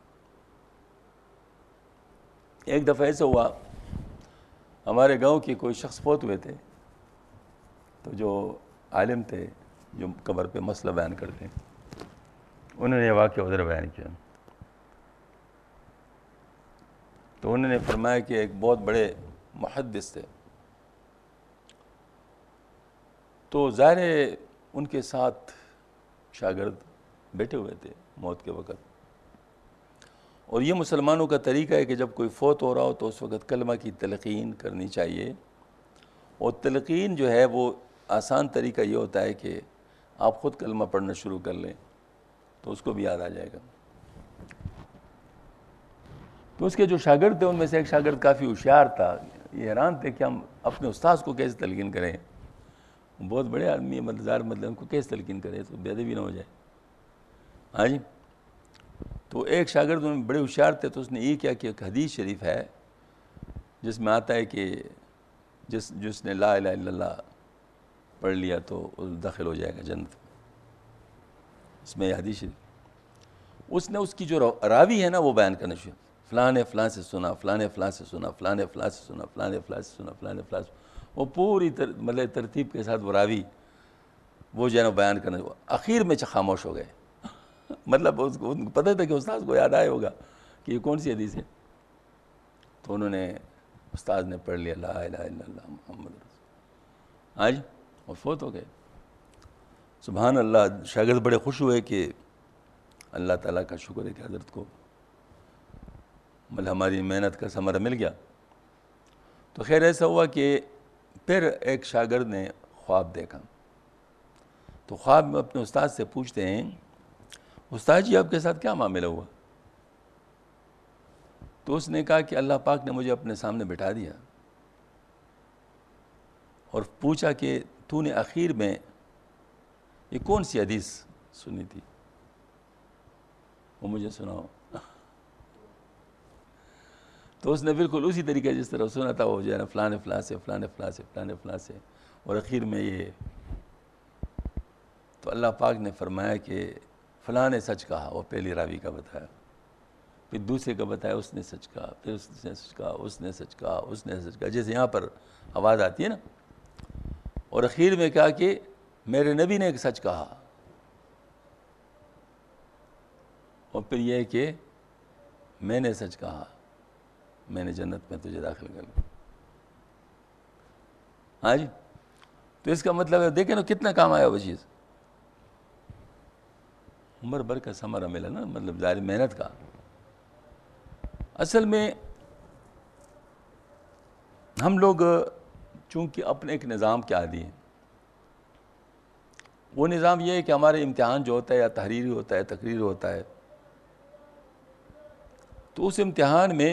ایک دفعہ ایسا ہوا، ہمارے گاؤں کے کوئی شخص فوت ہوئے تھے، تو جو عالم تھے جو قبر پہ مسئلہ بیان کرتے ہیں، انہوں نے یہ واقعہ ادھر بیان کیا، تو انہوں نے فرمایا کہ ایک بہت بڑے محدث تھے، تو ظاہر ہے ان کے ساتھ شاگرد بیٹھے ہوئے تھے موت کے وقت، اور یہ مسلمانوں کا طریقہ ہے کہ جب کوئی فوت ہو رہا ہو تو اس وقت کلمہ کی تلقین کرنی چاہیے، اور تلقین جو ہے وہ آسان طریقہ یہ ہوتا ہے کہ آپ خود کلمہ پڑھنا شروع کر لیں تو اس کو بھی یاد آ جائے گا۔ تو اس کے جو شاگرد تھے ان میں سے ایک شاگرد کافی ہوشیار تھا، یہ حیران تھے کہ ہم اپنے استاذ کو کیسے تلقین کریں، بہت بڑے آدمی ہے، مطلب ظاہر مطلب ان کو کیسے تلقین کریں تو بے ادبی نہ ہو جائے۔ ہاں جی، تو ایک شاگرد ان میں بڑے ہوشیار تھے، تو اس نے یہ کیا کہ ایک حدیث شریف ہے جس میں آتا ہے کہ جس جس نے لا الہ الا اللہ پڑھ لیا تو داخل ہو جائے گا جنت میں. اس میں یہ حدیث شریف اس نے اس کی جو راوی ہے نا وہ بیان کرنا شروع, فلاں نے فلاں سے سنا, فلاں نے فلاں سے سنا, فلاں نے فلاں سے سنا, فلاں نے فلاں سے سنا, فلاں نے فلاں سے, وہ پوری تر مطلب ترتیب کے ساتھ وہ راوی وہ جو ہے نا بیان کرنا. اخیر میں خاموش ہو گئے مطلب اس کو پتہ تھا کہ استاذ کو یاد آیا ہوگا کہ یہ کون سی حدیث ہے, تو انہوں نے استاذ نے پڑھ لیا لا الہ الا اللہ محمد رسول آج اور فوت ہو گئے. سبحان اللہ. شاگرد بڑے خوش ہوئے کہ اللہ تعالیٰ کا شکر ہے کہ حضرت کو مطلب ہماری محنت کا ثمرہ مل گیا. تو خیر ایسا ہوا کہ پھر ایک شاگرد نے خواب دیکھا, تو خواب میں اپنے استاد سے پوچھتے ہیں استاد جی آپ کے ساتھ کیا معاملہ ہوا؟ تو اس نے کہا کہ اللہ پاک نے مجھے اپنے سامنے بٹھا دیا اور پوچھا کہ تو نے اخیر میں یہ کون سی حدیث سنی تھی, وہ مجھے سناؤ. تو اس نے بالکل اسی طریقے جس طرح سنا تھا وہ جو ہے نا فلاں فلاں سے فلاں فلاں سے فلاں فلاں سے, اور اخیر میں یہ. تو اللہ پاک نے فرمایا کہ فلاں نے سچ کہا, وہ پہلی راوی کا بتایا, پھر دوسرے کا بتایا اس نے سچ کہا, پھر اس نے سچ کہا, اس نے سچ کہا, اس نے سچ کہا, جیسے یہاں پر آواز آتی ہے نا. اور اخیر میں کہا کہ میرے نبی نے ایک سچ کہا, اور پھر یہ کہ میں نے سچ کہا, میں نے جنت میں تجھے داخل کر لیا. ہاں جی. تو اس کا مطلب ہے دیکھیں نا کتنا کام آیا وہ چیز, عمر بھر کا ثمرہ ملا نا, مطلب ظاہر محنت کا. اصل میں ہم لوگ چونکہ اپنے ایک نظام کے عادی ہیں. وہ نظام یہ ہے کہ ہمارے امتحان جو ہوتا ہے یا تحریری ہوتا ہے تقریر ہوتا ہے, تو اس امتحان میں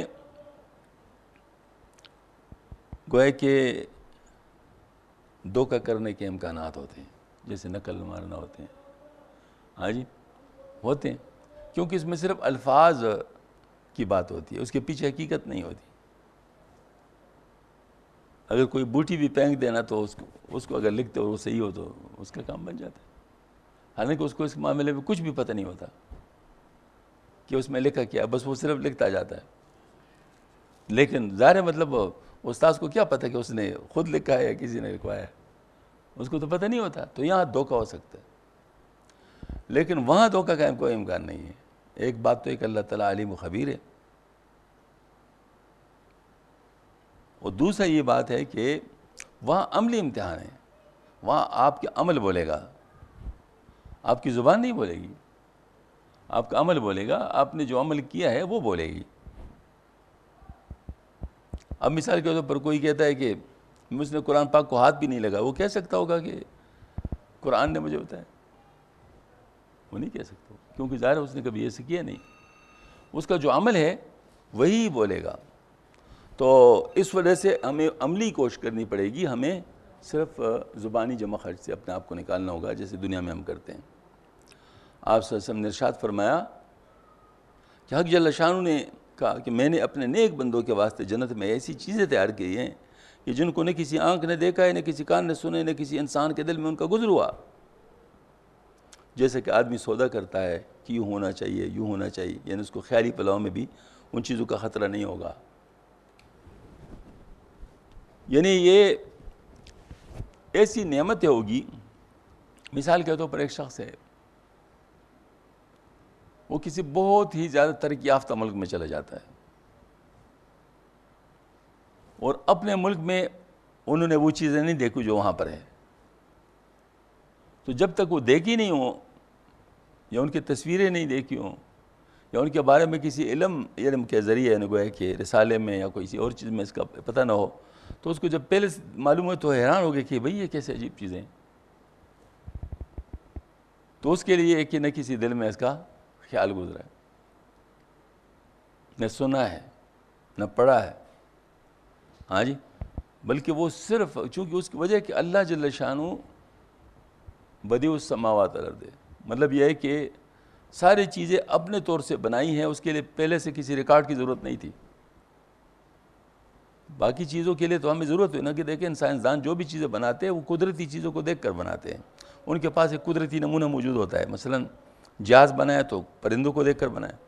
گویا کہ دھوکہ کرنے کے امکانات ہوتے ہیں, جیسے نقل مارنا ہوتے ہیں. ہاں جی ہوتے ہیں, کیونکہ اس میں صرف الفاظ کی بات ہوتی ہے, اس کے پیچھے حقیقت نہیں ہوتی. اگر کوئی بوٹی بھی پھینک دینا تو اس کو اس کو اگر لکھتے اور وہ صحیح ہو تو اس کا کام بن جاتا ہے, حالانکہ اس کو اس معاملے میں کچھ بھی پتہ نہیں ہوتا کہ اس میں لکھا کیا, بس وہ صرف لکھتا جاتا ہے. لیکن ظاہر مطلب استاد کو کیا پتہ کہ اس نے خود لکھا ہے یا کسی نے لکھوایا ہے, اس کو تو پتہ نہیں ہوتا. تو یہاں دھوکہ ہو سکتا ہے, لیکن وہاں دھوکہ کا کوئی امکان نہیں ہے. ایک بات تو ایک اللہ تعالیٰ علیم و خبیر ہے, اور دوسرا یہ بات ہے کہ وہاں عملی امتحان ہے. وہاں آپ کے عمل بولے گا, آپ کی زبان نہیں بولے گی, آپ کا عمل بولے گا. آپ نے جو عمل کیا ہے وہ بولے گی. اب مثال کے طور پر کوئی کہتا ہے کہ مجھ نے قرآن پاک کو ہاتھ بھی نہیں لگا, وہ کہہ سکتا ہوگا کہ قرآن نے مجھے بتایا؟ وہ نہیں کہہ سکتا, کیونکہ ظاہر اس نے کبھی ایسے کیا نہیں. اس کا جو عمل ہے وہی بولے گا. تو اس وجہ سے ہمیں عملی کوشش کرنی پڑے گی, ہمیں صرف زبانی جمع خرچ سے اپنے آپ کو نکالنا ہوگا, جیسے دنیا میں ہم کرتے ہیں. آپ صلی اللہ علیہ وسلم نے ارشاد فرمایا کہ حق جل شانہ نے کہا کہ میں نے اپنے نیک بندوں کے واسطے جنت میں ایسی چیزیں تیار کی ہیں کہ جن کو نہ کسی آنکھ نے دیکھا ہے, نہ کسی کان نے سنے, نہ کسی انسان کے دل میں ان کا گزر ہوا. جیسے کہ آدمی سودا کرتا ہے کہ یوں ہونا چاہیے, یوں ہونا چاہیے, یعنی اس کو خیالی پلاؤ میں بھی ان چیزوں کا خطرہ نہیں ہوگا. یعنی یہ ایسی نعمتیں ہوگی. مثال کے طور پر ایک شخص ہے, وہ کسی بہت ہی زیادہ ترقی یافتہ ملک میں چلا جاتا ہے, اور اپنے ملک میں انہوں نے وہ چیزیں نہیں دیکھی جو وہاں پر ہے. تو جب تک وہ دیکھی نہیں ہوں, یا ان کی تصویریں نہیں دیکھی ہوں, یا ان کے بارے میں کسی علم علم کے ذریعے یعنی گویا کہ رسالے میں یا کوئی اور چیز میں اس کا پتہ نہ ہو, تو اس کو جب پہلے معلوم ہو تو حیران ہو گئے کہ بھئی یہ کیسے عجیب چیزیں ہیں. تو اس کے لیے کہ نہ کسی دل میں اس کا خیال گزرا ہے, نہ سنا ہے, نہ پڑھا ہے. ہاں جی, بلکہ وہ صرف چونکہ اس کی وجہ کہ اللہ جل شانہ بدیع السماوات والارض, مطلب یہ ہے کہ ساری چیزیں اپنے طور سے بنائی ہیں, اس کے لیے پہلے سے کسی ریکارڈ کی ضرورت نہیں تھی. باقی چیزوں کے لیے تو ہمیں ضرورت ہے نا کہ دیکھیں سائنسدان جو بھی چیزیں بناتے ہیں وہ قدرتی چیزوں کو دیکھ کر بناتے ہیں. ان کے پاس ایک قدرتی نمونہ موجود ہوتا ہے. مثلا جہاز بنایا تو پرندوں کو دیکھ کر بنایا,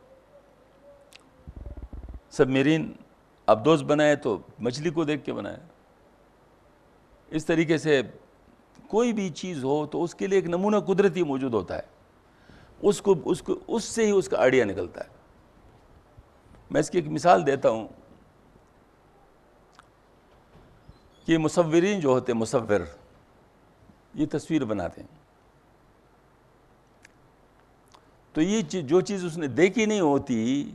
سب میرین ابدوز بنائے تو مچھلی کو دیکھ کے بنایا. اس طریقے سے کوئی بھی چیز ہو تو اس کے لیے ایک نمونہ قدرتی موجود ہوتا ہے, اس کو اس کو اس سے ہی اس کا آئیڈیا نکلتا ہے. میں اس کی ایک مثال دیتا ہوں کہ مصورین جو ہوتے ہیں, مصور یہ تصویر بناتے ہیں, تو یہ جو چیز اس نے دیکھی نہیں ہوتی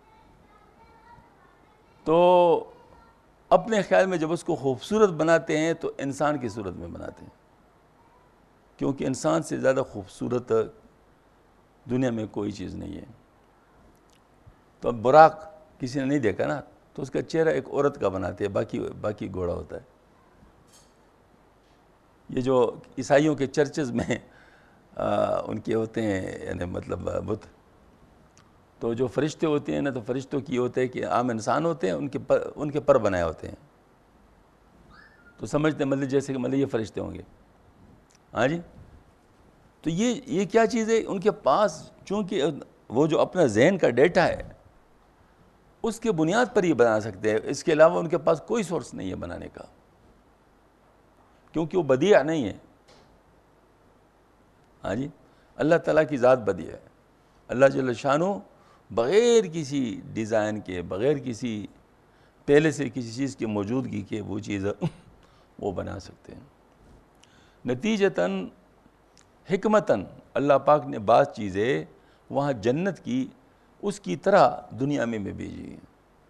تو اپنے خیال میں جب اس کو خوبصورت بناتے ہیں تو انسان کی صورت میں بناتے ہیں, کیونکہ انسان سے زیادہ خوبصورت دنیا میں کوئی چیز نہیں ہے. تو اب براق کسی نے نہیں دیکھا نا, تو اس کا چہرہ ایک عورت کا بناتے ہیں, باقی باقی گھوڑا ہوتا ہے. یہ جو عیسائیوں کے چرچز میں ان کے ہوتے ہیں یعنی مطلب بت, تو جو فرشتے ہوتے ہیں نا, تو فرشتوں کی ہوتے ہیں کہ عام انسان ہوتے ہیں, ان کے پر ان کے پر بنائے ہوتے ہیں, تو سمجھتے ہیں مطلب جیسے کہ مطلب یہ فرشتے ہوں گے. ہاں جی, تو یہ یہ کیا چیز ہے ان کے پاس, چونکہ وہ جو اپنا ذہن کا ڈیٹا ہے اس کے بنیاد پر یہ بنا سکتے ہیں, اس کے علاوہ ان کے پاس کوئی سورس نہیں ہے بنانے کا, کیونکہ وہ بدیع نہیں ہے. ہاں جی, اللہ تعالیٰ کی ذات بدیع ہے. اللہ جل شانہ بغیر کسی ڈیزائن کے, بغیر کسی پہلے سے کسی چیز کی موجودگی کے وہ چیز وہ بنا سکتے ہیں. نتیجتاً حکمتاً اللہ پاک نے بعض چیزیں وہاں جنت کی اس کی طرح دنیا میں میں بھیجی ہیں.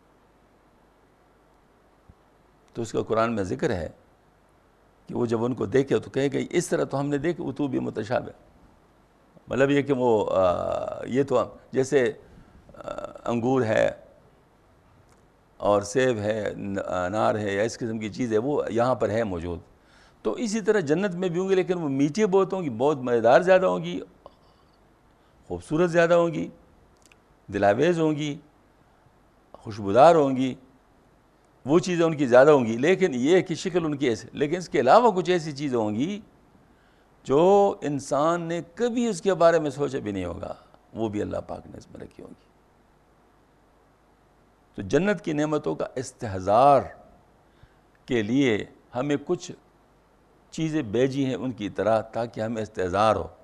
تو اس کا قرآن میں ذکر ہے کہ وہ جب ان کو دیکھے تو کہے کہ اس طرح تو ہم نے دیکھے وہ تو بھی متشابہ, مطلب یہ کہ وہ یہ تو جیسے انگور ہے اور سیب ہے, انار ہے, یا اس قسم کی چیز ہے وہ یہاں پر ہے موجود, تو اسی طرح جنت میں بھی ہوں گی, لیکن وہ میٹھی بہت ہوں گی, بہت مزیدار زیادہ ہوں گی, خوبصورت زیادہ ہوں گی, دلاویز ہوں گی, خوشبودار ہوں گی, وہ چیزیں ان کی زیادہ ہوں گی. لیکن یہ کہ شکل ان کی ایسے, لیکن اس کے علاوہ کچھ ایسی چیزیں ہوں گی جو انسان نے کبھی اس کے بارے میں سوچا بھی نہیں ہوگا, وہ بھی اللہ پاک نے اس میں رکھی ہوں گی. تو جنت کی نعمتوں کا استحضار کے لیے ہمیں کچھ چیزیں بھیجی ہیں ان کی طرح, تاکہ ہمیں استحضار ہو.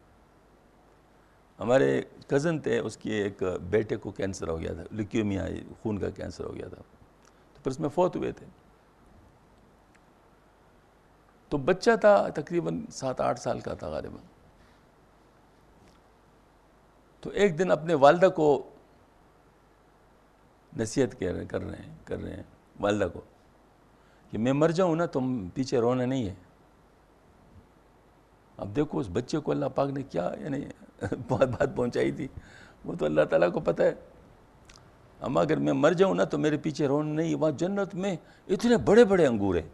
ہمارے کزن تھے, اس کے ایک بیٹے کو کینسر ہو گیا تھا, لیکیمیا خون کا کینسر ہو گیا تھا, تو پھر اس میں فوت ہوئے تھے. تو بچہ تھا تقریباً سات آٹھ سال کا تھا غالباً. تو ایک دن اپنے والدہ کو نصیحت کر رہے ہیں کر رہے ہیں والدہ کو کہ میں مر جاؤں نا تم پیچھے رونا نہیں ہے. اب دیکھو اس بچے کو اللہ پاک نے کیا یعنی بہت بات پہنچائی تھی, وہ تو اللہ تعالیٰ کو پتہ ہے. اما اگر میں مر جاؤں نا تو میرے پیچھے رونا نہیں, وہاں جنت میں اتنے بڑے بڑے انگور ہیں.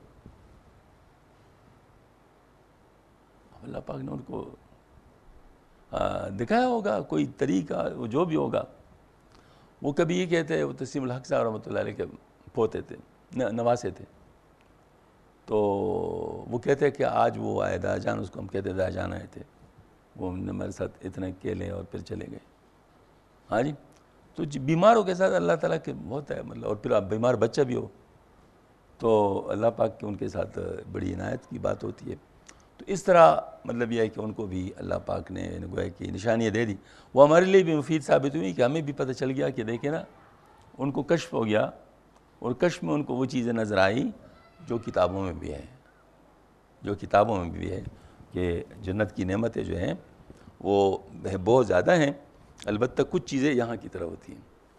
اللہ پاک نے ان کو دکھایا ہوگا کوئی طریقہ, وہ جو بھی ہوگا. وہ کبھی یہ کہتے ہیں, وہ تسلیم الحق صاحب رحمۃ اللہ علیہ کے پوتے تھے, نواسے تھے, تو وہ کہتے ہیں کہ آج وہ آئے دادا جان, اس کو ہم کہتے دادا جان آئے تھے, وہ ہمارے ساتھ اتنے کیلے اور پھر چلے گئے. ہاں جی, تو بیماروں کے ساتھ اللہ تعالیٰ کے بہت ہے مطلب, اور پھر آپ بیمار بچہ بھی ہو تو اللہ پاک کے ان کے ساتھ بڑی عنایت کی بات ہوتی ہے. تو اس طرح مطلب یہ ہے کہ ان کو بھی اللہ پاک نے گویا کی نشانیاں دے دی. وہ ہمارے لیے بھی مفید ثابت ہوئی کہ ہمیں بھی پتہ چل گیا کہ دیکھیں نا ان کو کشف ہو گیا, اور کشف میں ان کو وہ چیزیں نظر آئی جو کتابوں میں بھی ہے, جو کتابوں میں بھی ہے کہ جنت کی نعمتیں جو ہیں وہ بہت زیادہ ہیں, البتہ کچھ چیزیں یہاں کی طرح ہوتی ہیں.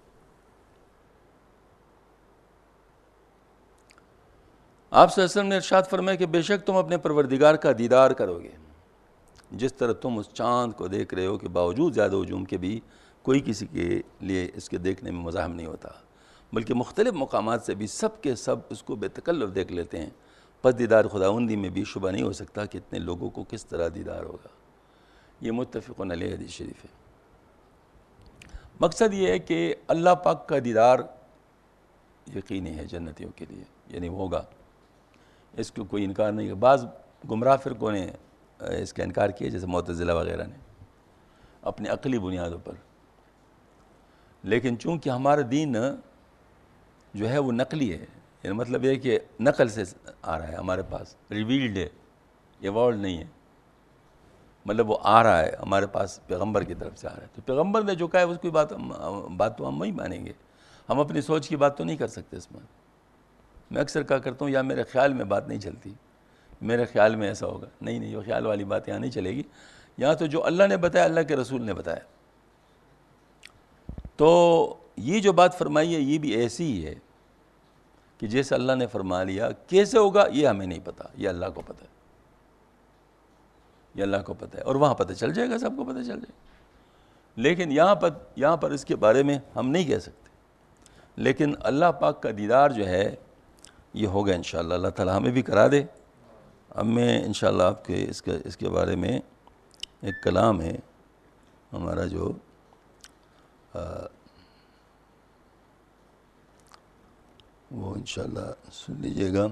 آپ صلی اللہ علیہ وسلم نے ارشاد فرمایا کہ بے شک تم اپنے پروردگار کا دیدار کرو گے, جس طرح تم اس چاند کو دیکھ رہے ہو کہ باوجود زیادہ ہجوم کے بھی کوئی کسی کے لیے اس کے دیکھنے میں مزاحم نہیں ہوتا, بلکہ مختلف مقامات سے بھی سب کے سب اس کو بے تکلف دیکھ لیتے ہیں. پس دیدار خداوندی میں بھی شبہ نہیں ہو سکتا کہ اتنے لوگوں کو کس طرح دیدار ہوگا. یہ متفقن علیہ حدیث شریف ہے. مقصد یہ ہے کہ اللہ پاک کا دیدار یقینی ہے جنتیوں کے لیے، یعنی ہوگا، اس کو کوئی انکار نہیں ہے۔ بعض گمراہ فرقوں نے اس کا انکار کیا، جیسے معتزلہ وغیرہ نے، اپنی عقلی بنیادوں پر، لیکن چونکہ ہمارا دین جو ہے وہ نقلی ہے، یعنی مطلب یہ کہ نقل سے آ رہا ہے ہمارے پاس، ریویلڈ ہے، ایوالڈ نہیں ہے، مطلب وہ آ رہا ہے ہمارے پاس، پیغمبر کی طرف سے آ رہا ہے، تو پیغمبر نے جو کہا ہے اس کی بات بات تو ہم نہیں مانیں گے، ہم اپنی سوچ کی بات تو نہیں کر سکتے اس میں۔ میں اکثر کہا کرتا ہوں یا میرے خیال میں بات نہیں چلتی، میرے خیال میں ایسا ہوگا، نہیں نہیں، وہ خیال والی بات یہاں نہیں چلے گی، یہاں تو جو اللہ نے بتایا، اللہ کے رسول نے بتایا۔ تو یہ جو بات فرمائی ہے یہ بھی ایسی ہی ہے کہ جیسے اللہ نے فرما لیا، کیسے ہوگا یہ ہمیں نہیں پتا، یہ اللہ کو پتہ ہے، یہ اللہ کو پتہ ہے، اور وہاں پتہ چل جائے گا، سب کو پتہ چل جائے گا، لیکن یہاں پر یہاں پر اس کے بارے میں ہم نہیں کہہ سکتے، لیکن اللہ پاک کا دیدار جو ہے یہ ہوگا انشاءاللہ، اللہ تعالیٰ ہمیں بھی کرا دے۔ اب میں انشاءاللہ آپ کے اس کے اس کے بارے میں ایک کلام ہے ہمارا جو وہ انشاءاللہ سن لیجئے گا۔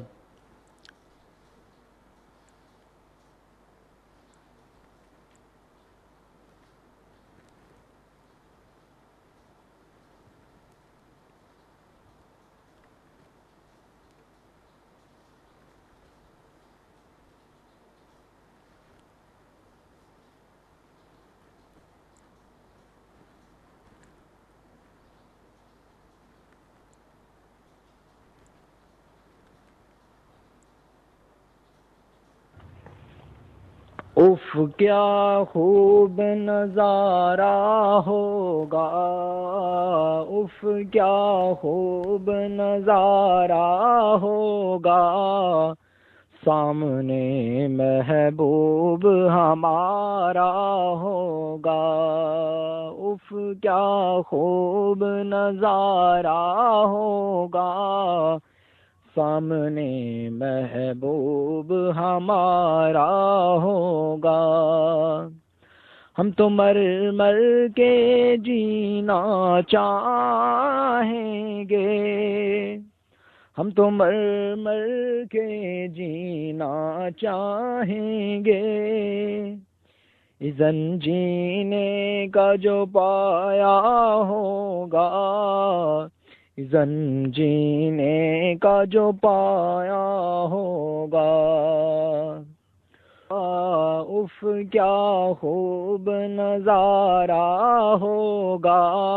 اف کیا خوب نظارہ ہوگا، اف کیا خوب نظارہ ہوگا، سامنے محبوب ہمارا ہوگا، اف کیا خوب نظارہ ہوگا، سامنے محبوب ہمارا ہوگا۔ ہم تو مر مر کے جینا چاہیں گے، ہم تو مر مر کے جینا چاہیں گے، اذن جینے کا جو پایا ہوگا، اذن جینے کا جو پایا ہوگا، اف کیا خوب نظارہ ہوگا،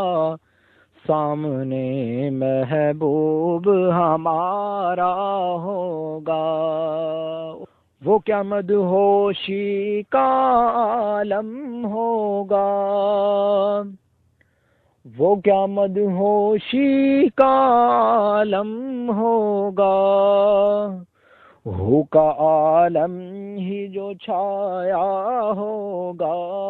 سامنے محبوب ہمارا ہوگا۔ وہ کیا مدہوشی کا عالم ہوگا، وہ کیا مدہوشی کا عالم ہوگا، ہو کا عالم ہی جو چھایا ہوگا،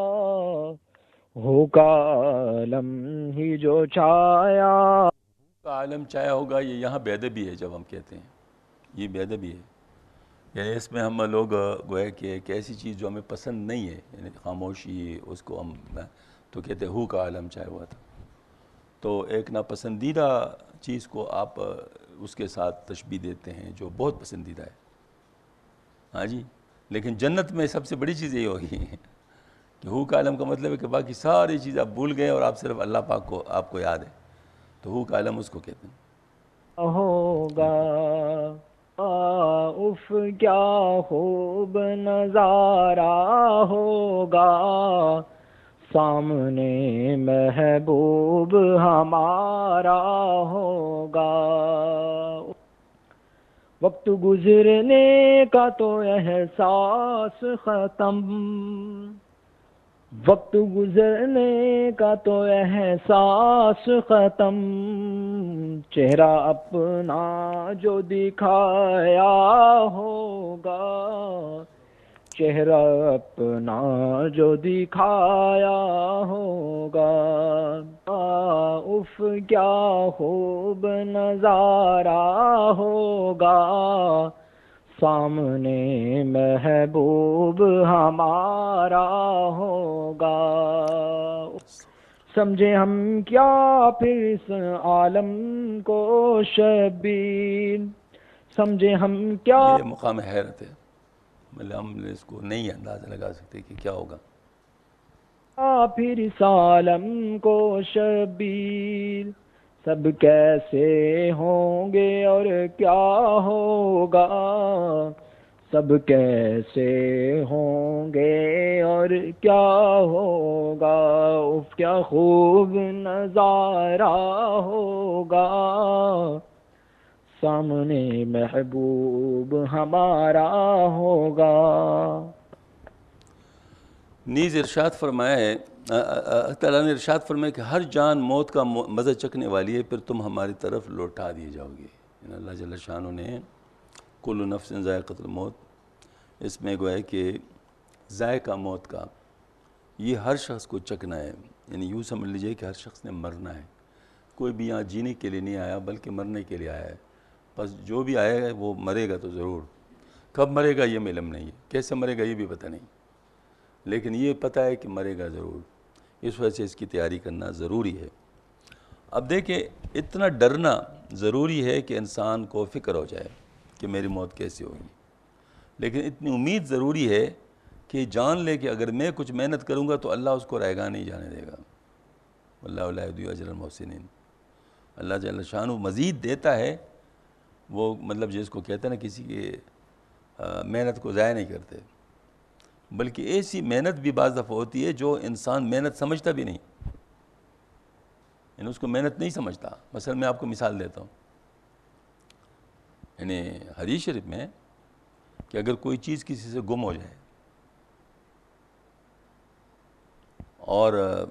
ہو کا عالم ہی جو چھایا کا عالم چھایا ہوگا، یہ یہاں بے ادبی ہے جب ہم کہتے ہیں، یہ بے ادبی ہے، یعنی اس میں ہم لوگ گویا کہ ایک ایسی چیز جو ہمیں پسند نہیں ہے، یعنی خاموشی، اس کو ہم تو کہتے ہیں ہو کا عالم چھایا ہوا تھا، تو ایک ناپسندیدہ چیز کو آپ اس کے ساتھ تشبیہ دیتے ہیں جو بہت پسندیدہ ہے، ہاں جی، لیکن جنت میں سب سے بڑی چیز یہ ہوگی کہ ہو کا عالم کا مطلب ہے کہ باقی ساری چیز آپ بھول گئے اور آپ صرف اللہ پاک کو آپ کو یاد ہے، تو ہو کا عالم اس کو کہتے ہیں ہوگا۔ اف کیا خوب نظارہ ہوگا، سامنے محبوب ہمارا ہوگا۔ وقت گزرنے کا تو احساس ختم، وقت گزرنے کا تو احساس ختم، چہرہ اپنا جو دکھایا ہوگا، چہرہ اپنا جو دکھایا ہوگا، اف کیا خوب نظارہ ہوگا، سامنے محبوب ہمارا ہوگا، سمجھے ہم کیا پھر اس عالم کو شبیر، سمجھے ہم کیا. یہ مقام حیرت ہے، مطلب ہم اس کو نہیں اندازہ لگا سکتے کہ کیا ہوگا. پھر اس عالم کو شبیر، سب کیسے ہوں گے اور کیا ہوگا، سب کیسے ہوں گے اور کیا ہوگا. اف کیا خوب نظارہ ہوگا، سامنے محبوب ہمارا ہوگا. نیز ارشاد فرمایا ہے، اللہ تعالیٰ نے ارشاد فرمایا کہ ہر جان موت کا مزہ چکھنے والی ہے، پھر تم ہماری طرف لوٹا دیے جاؤ گے. اللہ جل شانہ نے کل نفس ذائقۃ الموت، اس میں گویا کہ ذائقہ موت کا یہ ہر شخص کو چکھنا ہے. یعنی یوں سمجھ لیجئے کہ ہر شخص نے مرنا ہے، کوئی بھی یہاں جینے کے لیے نہیں آیا بلکہ مرنے کے لیے آیا ہے. بس جو بھی آئے گا وہ مرے گا تو ضرور. کب مرے گا یہ علم نہیں ہے، کیسے مرے گا یہ بھی پتہ نہیں، لیکن یہ پتہ ہے کہ مرے گا ضرور. اس وجہ سے اس کی تیاری کرنا ضروری ہے. اب دیکھیں اتنا ڈرنا ضروری ہے کہ انسان کو فکر ہو جائے کہ میری موت کیسی ہوگی، لیکن اتنی امید ضروری ہے کہ جان لے کہ اگر میں کچھ محنت کروں گا تو اللہ اس کو رائیگاں نہیں جانے دے گا. واللہ لا یضیع اجر المحسنین. اللہ جل شانہ مزید دیتا ہے، وہ مطلب جس کو کہتے ہیں نا کسی کی محنت کو ضائع نہیں کرتے، بلکہ ایسی محنت بھی بعض دفعہ ہوتی ہے جو انسان محنت سمجھتا بھی نہیں، یعنی اس کو محنت نہیں سمجھتا. مثلا میں آپ کو مثال دیتا ہوں، یعنی حدیث شریف میں کہ اگر کوئی چیز کسی سے گم ہو جائے اور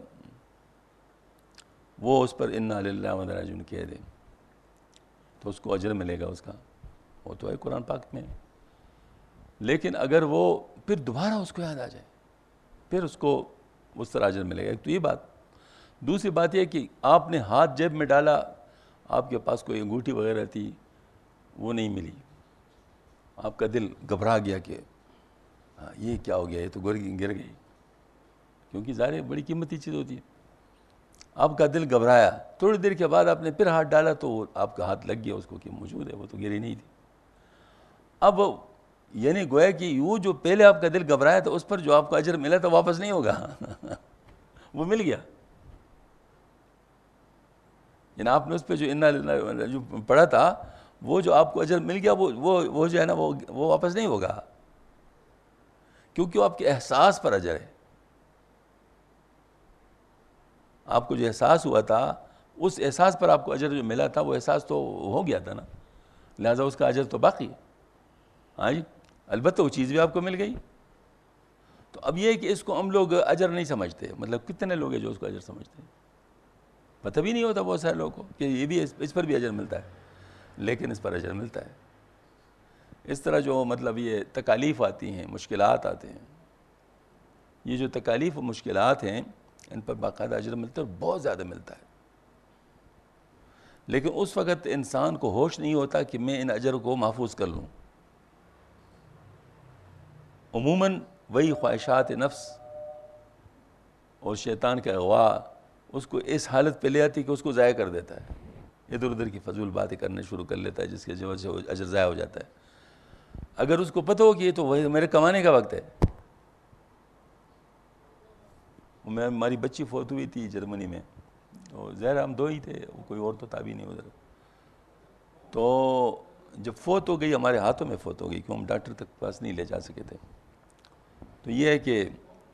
وہ اس پر انا للہ و انا الیہ راجعون کہہ دے تو اس کو اجر ملے گا اس کا، وہ تو ہے قرآن پاک میں. لیکن اگر وہ پھر دوبارہ اس کو یاد آ جائے پھر اس کو اس طرح اجر ملے گا. ایک تو یہ بات. دوسری بات یہ کہ آپ نے ہاتھ جیب میں ڈالا، آپ کے پاس کوئی انگوٹھی وغیرہ تھی وہ نہیں ملی، آپ کا دل گھبرا گیا کہ ہاں یہ کیا ہو گیا، یہ تو گر گئی، کیونکہ ظاہر بڑی قیمتی چیز ہوتی ہے. آپ کا دل گھبرایا، تھوڑی دیر کے بعد آپ نے پھر ہاتھ ڈالا تو آپ کا ہاتھ لگ گیا اس کو کہ موجود ہے، وہ تو گری نہیں تھی. اب یعنی گویا کہ وہ جو پہلے آپ کا دل گھبرایا تھا اس پر جو آپ کو اجر ملا تھا واپس نہیں ہوگا وہ مل گیا. یعنی آپ نے اس پہ جو انا للہ جو پڑھا تھا وہ جو آپ کو اجر مل گیا وہ وہ وہ جو ہے نا وہ وہ واپس نہیں ہوگا، کیونکہ وہ آپ کے احساس پر اجر ہے. آپ کو جو احساس ہوا تھا اس احساس پر آپ کو اجر جو ملا تھا وہ احساس تو ہو گیا تھا نا، لہٰذا اس کا اجر تو باقی ہے. ہاں جی، البتہ وہ چیز بھی آپ کو مل گئی. تو اب یہ ہے کہ اس کو ہم لوگ اجر نہیں سمجھتے. مطلب کتنے لوگ ہیں جو اس کو اجر سمجھتے ہیں، پتہ بھی نہیں ہوتا بہت سارے لوگوں کو کہ یہ بھی اس پر بھی اجر ملتا ہے، لیکن اس پر اجر ملتا ہے. اس طرح جو مطلب یہ تکالیف آتی ہیں، مشکلات آتے ہیں، یہ جو تکالیف و مشکلات ہیں ان پر باقاعدہ اجر ملتا ہے اور بہت زیادہ ملتا ہے. لیکن اس وقت انسان کو ہوش نہیں ہوتا کہ میں ان اجر کو محفوظ کر لوں. عموماً وہی خواہشات نفس اور شیطان کا اغوا اس کو اس حالت پہ لے آتی کہ اس کو ضائع کر دیتا ہے، ادھر ادھر کی فضول باتیں کرنے شروع کر لیتا ہے جس کی وجہ سے وہ اجر ضائع ہو جاتا ہے. اگر اس کو پتہ ہو کہ یہ تو وہی میرے کمانے کا وقت ہے. میں ہماری بچی فوت ہوئی تھی جرمنی میں، تو ظاہر ہم دو ہی تھے، کوئی اور تو تھا بھی نہیں ادھر. تو جب فوت ہو گئی ہمارے ہاتھوں میں فوت ہو گئی، کیوں ہم ڈاکٹر تک پاس نہیں لے جا سکے تھے. تو یہ ہے کہ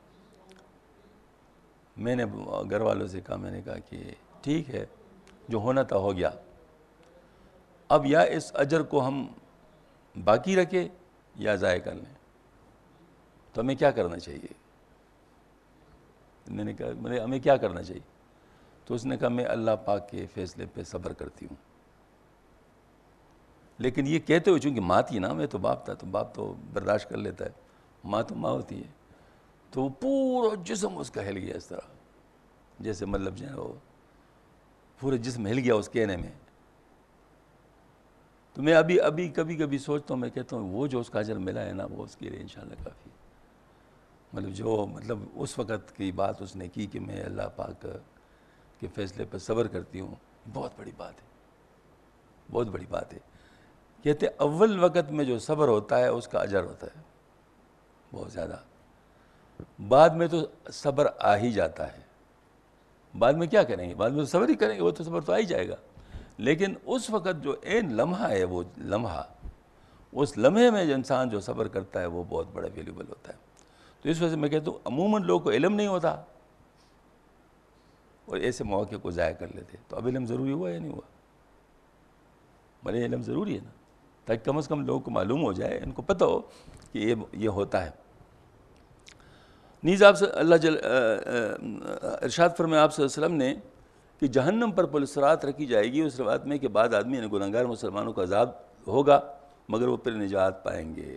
میں نے گھر والوں سے کہا، میں نے کہا کہ ٹھیک ہے جو ہونا تھا ہو گیا، اب یا اس اجر کو ہم باقی رکھے یا ضائع کر لیں، تو ہمیں کیا کرنا چاہیے. میں نے کہا میں ہمیں کیا کرنا چاہیے. تو اس نے کہا میں اللہ پاک کے فیصلے پہ صبر کرتی ہوں. لیکن یہ کہتے ہوئے چونکہ ماں تھی نا، میں تو باپ تھا، تو باپ تو برداشت کر لیتا ہے، ماں تو ماں ہوتی ہے. تو وہ پورا جسم اس کا ہل گیا اس طرح، جیسے مطلب جو ہے وہ پورا جسم ہل گیا اس کہنے میں. تو میں ابھی ابھی کبھی کبھی سوچتا ہوں، میں کہتا ہوں وہ جو اس کا اجر ملا ہے نا وہ اس کے لیے انشاءاللہ کافی. مطلب جو مطلب اس وقت کی بات اس نے کی کہ میں اللہ پاک کے فیصلے پر صبر کرتی ہوں، بہت بڑی بات ہے، بہت بڑی بات ہے۔ کہتے اول وقت میں جو صبر ہوتا ہے اس کا اجر ہوتا ہے بہت زیادہ، بعد میں تو صبر آ ہی جاتا ہے، بعد میں کیا کریں گے، بعد میں تو صبر ہی کریں گے، وہ تو صبر تو آ ہی جائے گا، لیکن اس وقت جو عین لمحہ ہے، وہ لمحہ، اس لمحے میں جو انسان جو صبر کرتا ہے وہ بہت بڑا ویلیوبل ہوتا ہے۔ تو اس وجہ سے میں کہتا ہوں عموماً لوگوں کو علم نہیں ہوتا اور ایسے موقع کو ضائع کر لیتے۔ تو اب علم ضروری ہوا یا نہیں ہوا؟ بڑے علم ضروری ہے نا، تاکہ کم از کم لوگوں کو معلوم ہو جائے، ان کو پتہ ہو کہ یہ یہ ہوتا ہے۔ نیز آپ سے اللہ جل ارشاد فرمایا آپ صلی اللہ علیہ وسلم نے کہ جہنم پر پل صراط رکھی جائے گی، اس روایت میں کہ بعد آدمی یعنی گنہگار مسلمانوں کا عذاب ہوگا مگر وہ پھر نجات پائیں گے۔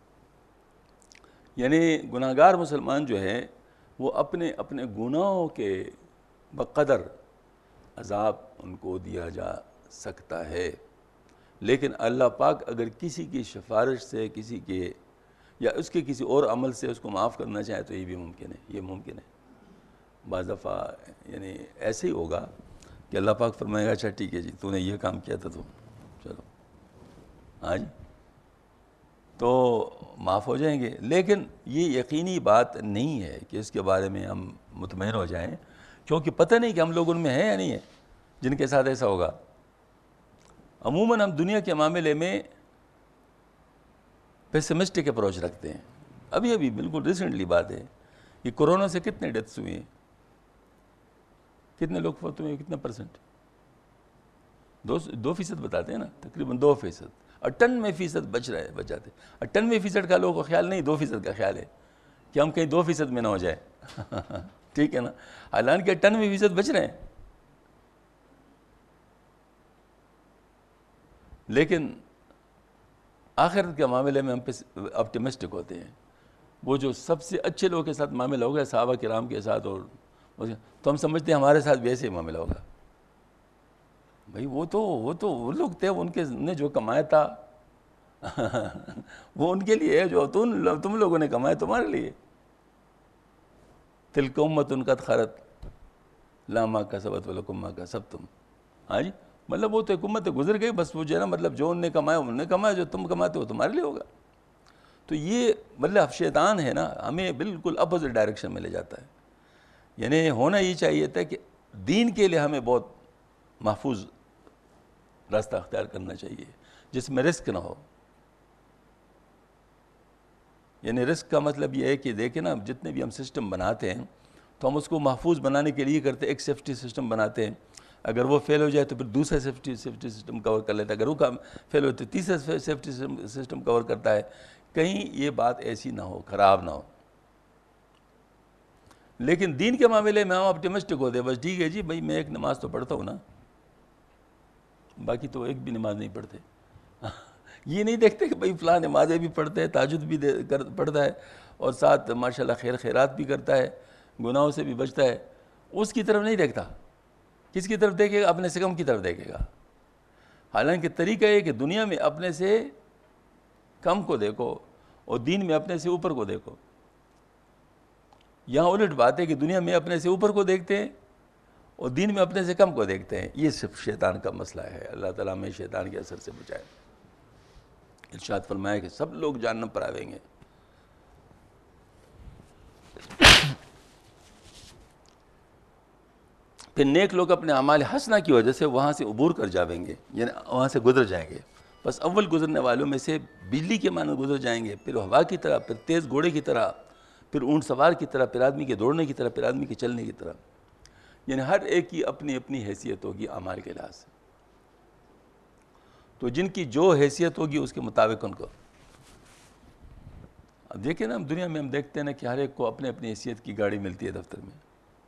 یعنی گنہگار مسلمان جو ہے وہ اپنے اپنے گناہوں کے بقدر عذاب ان کو دیا جا سکتا ہے، لیکن اللہ پاک اگر کسی کی سفارش سے، کسی کے یا اس کے کسی اور عمل سے اس کو معاف کرنا چاہے تو یہ بھی ممکن ہے، یہ ممکن ہے۔ بعض دفعہ یعنی ایسے ہی ہوگا کہ اللہ پاک فرمائے گا اچھا ٹھیک ہے جی تو نے یہ کام کیا تھا تو چلو ہاں جی تو معاف ہو جائیں گے، لیکن یہ یقینی بات نہیں ہے کہ اس کے بارے میں ہم مطمئن ہو جائیں، کیونکہ پتہ نہیں کہ ہم لوگ ان میں ہیں یا نہیں ہیں جن کے ساتھ ایسا ہوگا۔ عموماً ہم دنیا کے معاملے میں پیسمسٹک اپروچ رکھتے ہیں۔ ابھی ابھی بالکل ریسنٹلی بات ہے کہ کورونا سے کتنے ڈیتھس ہوئے ہیں، کتنے لوگ فوت ہوئے ہیں، کتنا پرسنٹ؟ دو دو فیصد بتاتے ہیں نا، تقریباً دو فیصد، اٹھانوے فیصد بچ رہے بچ جاتے۔ اٹھانوے فیصد کا لوگوں کا خیال نہیں، دو فیصد کا خیال ہے کہ ہم کہیں دو فیصد میں نہ ہو جائے ٹھیک ہے نا، حالانکہ اٹھانوے فیصد بچ رہے ہیں، لیکن آخرت کے معاملے میں ہم آپٹیمسٹک ہوتے ہیں۔ وہ جو سب سے اچھے لوگوں کے ساتھ معاملہ ہوگا صحابہ کرام کے ساتھ، اور تو ہم سمجھتے ہیں ہمارے ساتھ بھی ایسے ہی معاملہ ہوگا۔ بھائی وہ تو وہ تو وہ لوگ تھے، ان کے نے جو کمایا تھا وہ ان کے لیے ہے، جو تم تم لوگوں نے کمایا تمہارے لیے۔ تلک امۃ قد خلت لہا ما کسبت ولکم ما کسبتم۔ ہاں جی، مطلب وہ تو ایک امت گزر گئی، بس وہ جو ہے نا، مطلب جو انہوں نے کمایا انہوں نے کمایا، جو تم کماتے ہو تمہارے لیے ہوگا۔ تو یہ مطلب شیطان ہے نا، ہمیں بالکل اپوزٹ ڈائریکشن میں لے جاتا ہے۔ یعنی ہونا یہ چاہیے تھا کہ دین کے لیے ہمیں بہت محفوظ راستہ اختیار کرنا چاہیے جس میں رسک نہ ہو۔ یعنی رسک کا مطلب یہ ہے کہ دیکھیں نا، جتنے بھی ہم سسٹم بناتے ہیں تو ہم اس کو محفوظ بنانے کے لیے کرتے ہیں، ایک سیفٹی سسٹم بناتے ہیں، اگر وہ فیل ہو جائے تو پھر دوسرا سیفٹی سیفٹی سسٹم کور کر لیتا ہے، اگر وہ کام فیل ہو تو تیسرا سیفٹی سسٹم کور کرتا ہے، کہیں یہ بات ایسی نہ ہو، خراب نہ ہو۔ لیکن دین کے معاملے میں ہم آپٹیمسٹک ہوتے ہیں، بس ٹھیک ہے جی بھائی میں ایک نماز تو پڑھتا ہوں نا، باقی تو ایک بھی نماز نہیں پڑھتے یہ نہیں دیکھتے کہ بھائی فلاں نمازیں بھی پڑھتے ہیں، تہجد بھی پڑھتا ہے، اور ساتھ ماشاءاللہ خیر خیرات بھی کرتا ہے، گناہوں سے بھی بچتا ہے، اس کی طرف نہیں دیکھتا۔ کس کی طرف دیکھے گا؟ اپنے سے کم کی طرف دیکھے گا۔ حالانکہ طریقہ یہ کہ دنیا میں اپنے سے کم کو دیکھو اور دین میں اپنے سے اوپر کو دیکھو۔ یہاں الٹ بات ہے کہ دنیا میں اپنے سے اوپر کو دیکھتے ہیں اور دین میں اپنے سے کم کو دیکھتے ہیں۔ یہ صرف شیطان کا مسئلہ ہے، اللہ تعالیٰ ہمیں شیطان کے اثر سے بچائے۔ ارشاد فرمایا کہ سب لوگ جہنم پر آئیں گے، پھر نیک لوگ اپنے اعمال حسنہ کی وجہ سے وہاں سے عبور کر جاویں گے، یعنی وہاں سے گزر جائیں گے۔ بس اول گزرنے والوں میں سے بجلی کے مانند گزر جائیں گے، پھر ہوا کی طرح، پھر تیز گھوڑے کی طرح، پھر اونٹ سوار کی طرح، پھر آدمی کے دوڑنے کی طرح، پھر آدمی کے چلنے کی طرح۔ یعنی ہر ایک کی اپنی اپنی حیثیت ہوگی اعمال کے لحاظ سے، تو جن کی جو حیثیت ہوگی اس کے مطابق ان کو۔ اب دیکھیں نا، ہم دنیا میں ہم دیکھتے ہیں نا کہ ہر ایک کو اپنے اپنی حیثیت کی گاڑی ملتی ہے دفتر میں۔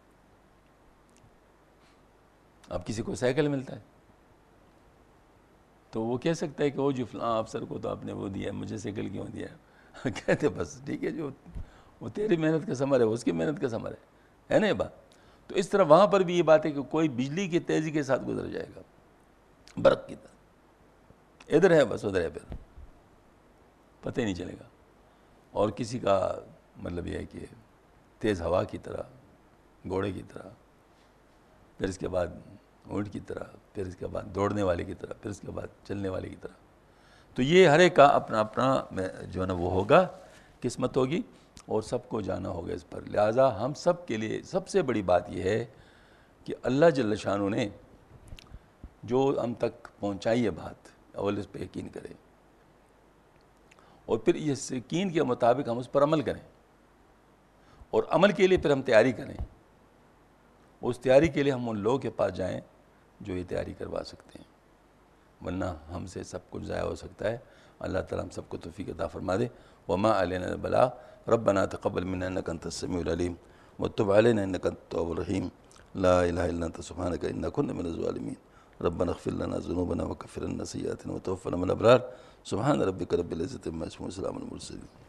اب کسی کو سائیکل ملتا ہے تو وہ کہہ سکتا ہے کہ وہ جو فلاں افسر کو تو آپ نے وہ دیا ہے، مجھے سائیکل کیوں دیا ہے؟ کہتے بس ٹھیک ہے، جو وہ تیری محنت کا ثمر ہے، اس کی محنت کا ثمر ہے، ہے نا یہ بات؟ تو اس طرح وہاں پر بھی یہ بات ہے کہ کوئی بجلی کی تیزی کے ساتھ گزر جائے گا، برق کی طرح، ادھر ہے بس ادھر ہے، پھر پتہ ہی نہیں چلے گا۔ اور کسی کا مطلب یہ ہے کہ تیز ہوا کی طرح، گھوڑے کی طرح، پھر اس کے بعد اونٹ کی طرح، پھر اس کے بعد دوڑنے والے کی طرح، پھر اس کے بعد چلنے والے کی طرح. تو یہ ہر ایک کا اپنا اپنا جو ہے نا وہ ہوگا، قسمت ہوگی، اور سب کو جانا ہوگا اس پر. لہٰذا ہم سب کے لیے سب سے بڑی بات یہ ہے کہ اللہ جل شانہ نے جو ہم تک پہنچائی ہے بات، اول اس پہ یقین کریں، اور پھر اس یقین کے مطابق ہم اس پر عمل کریں، اور عمل کے لیے پھر ہم تیاری کریں. اس تیاری کے لیے ہم ان لوگوں کے پاس جائیں جو یہ تیاری کروا سکتے ہیں، ورنہ ہم سے سب کچھ ضائع ہو سکتا ہے. اللہ تعالیٰ ہم سب کو توفیق عطا فرما دے. وما علینا البلاغ ربنا تقبل منا انک انت السمیع العلیم وتب علینا انک انت التواب الرحیم لا الہ الا انت سبحانک انا کنا من الظالمین ربنا اغفر لنا ذنوبنا وکفر عنا سیئاتنا وتوفنا مع الابرار سبحان ربک رب العزة عما یصفون وسلام علی المرسلین.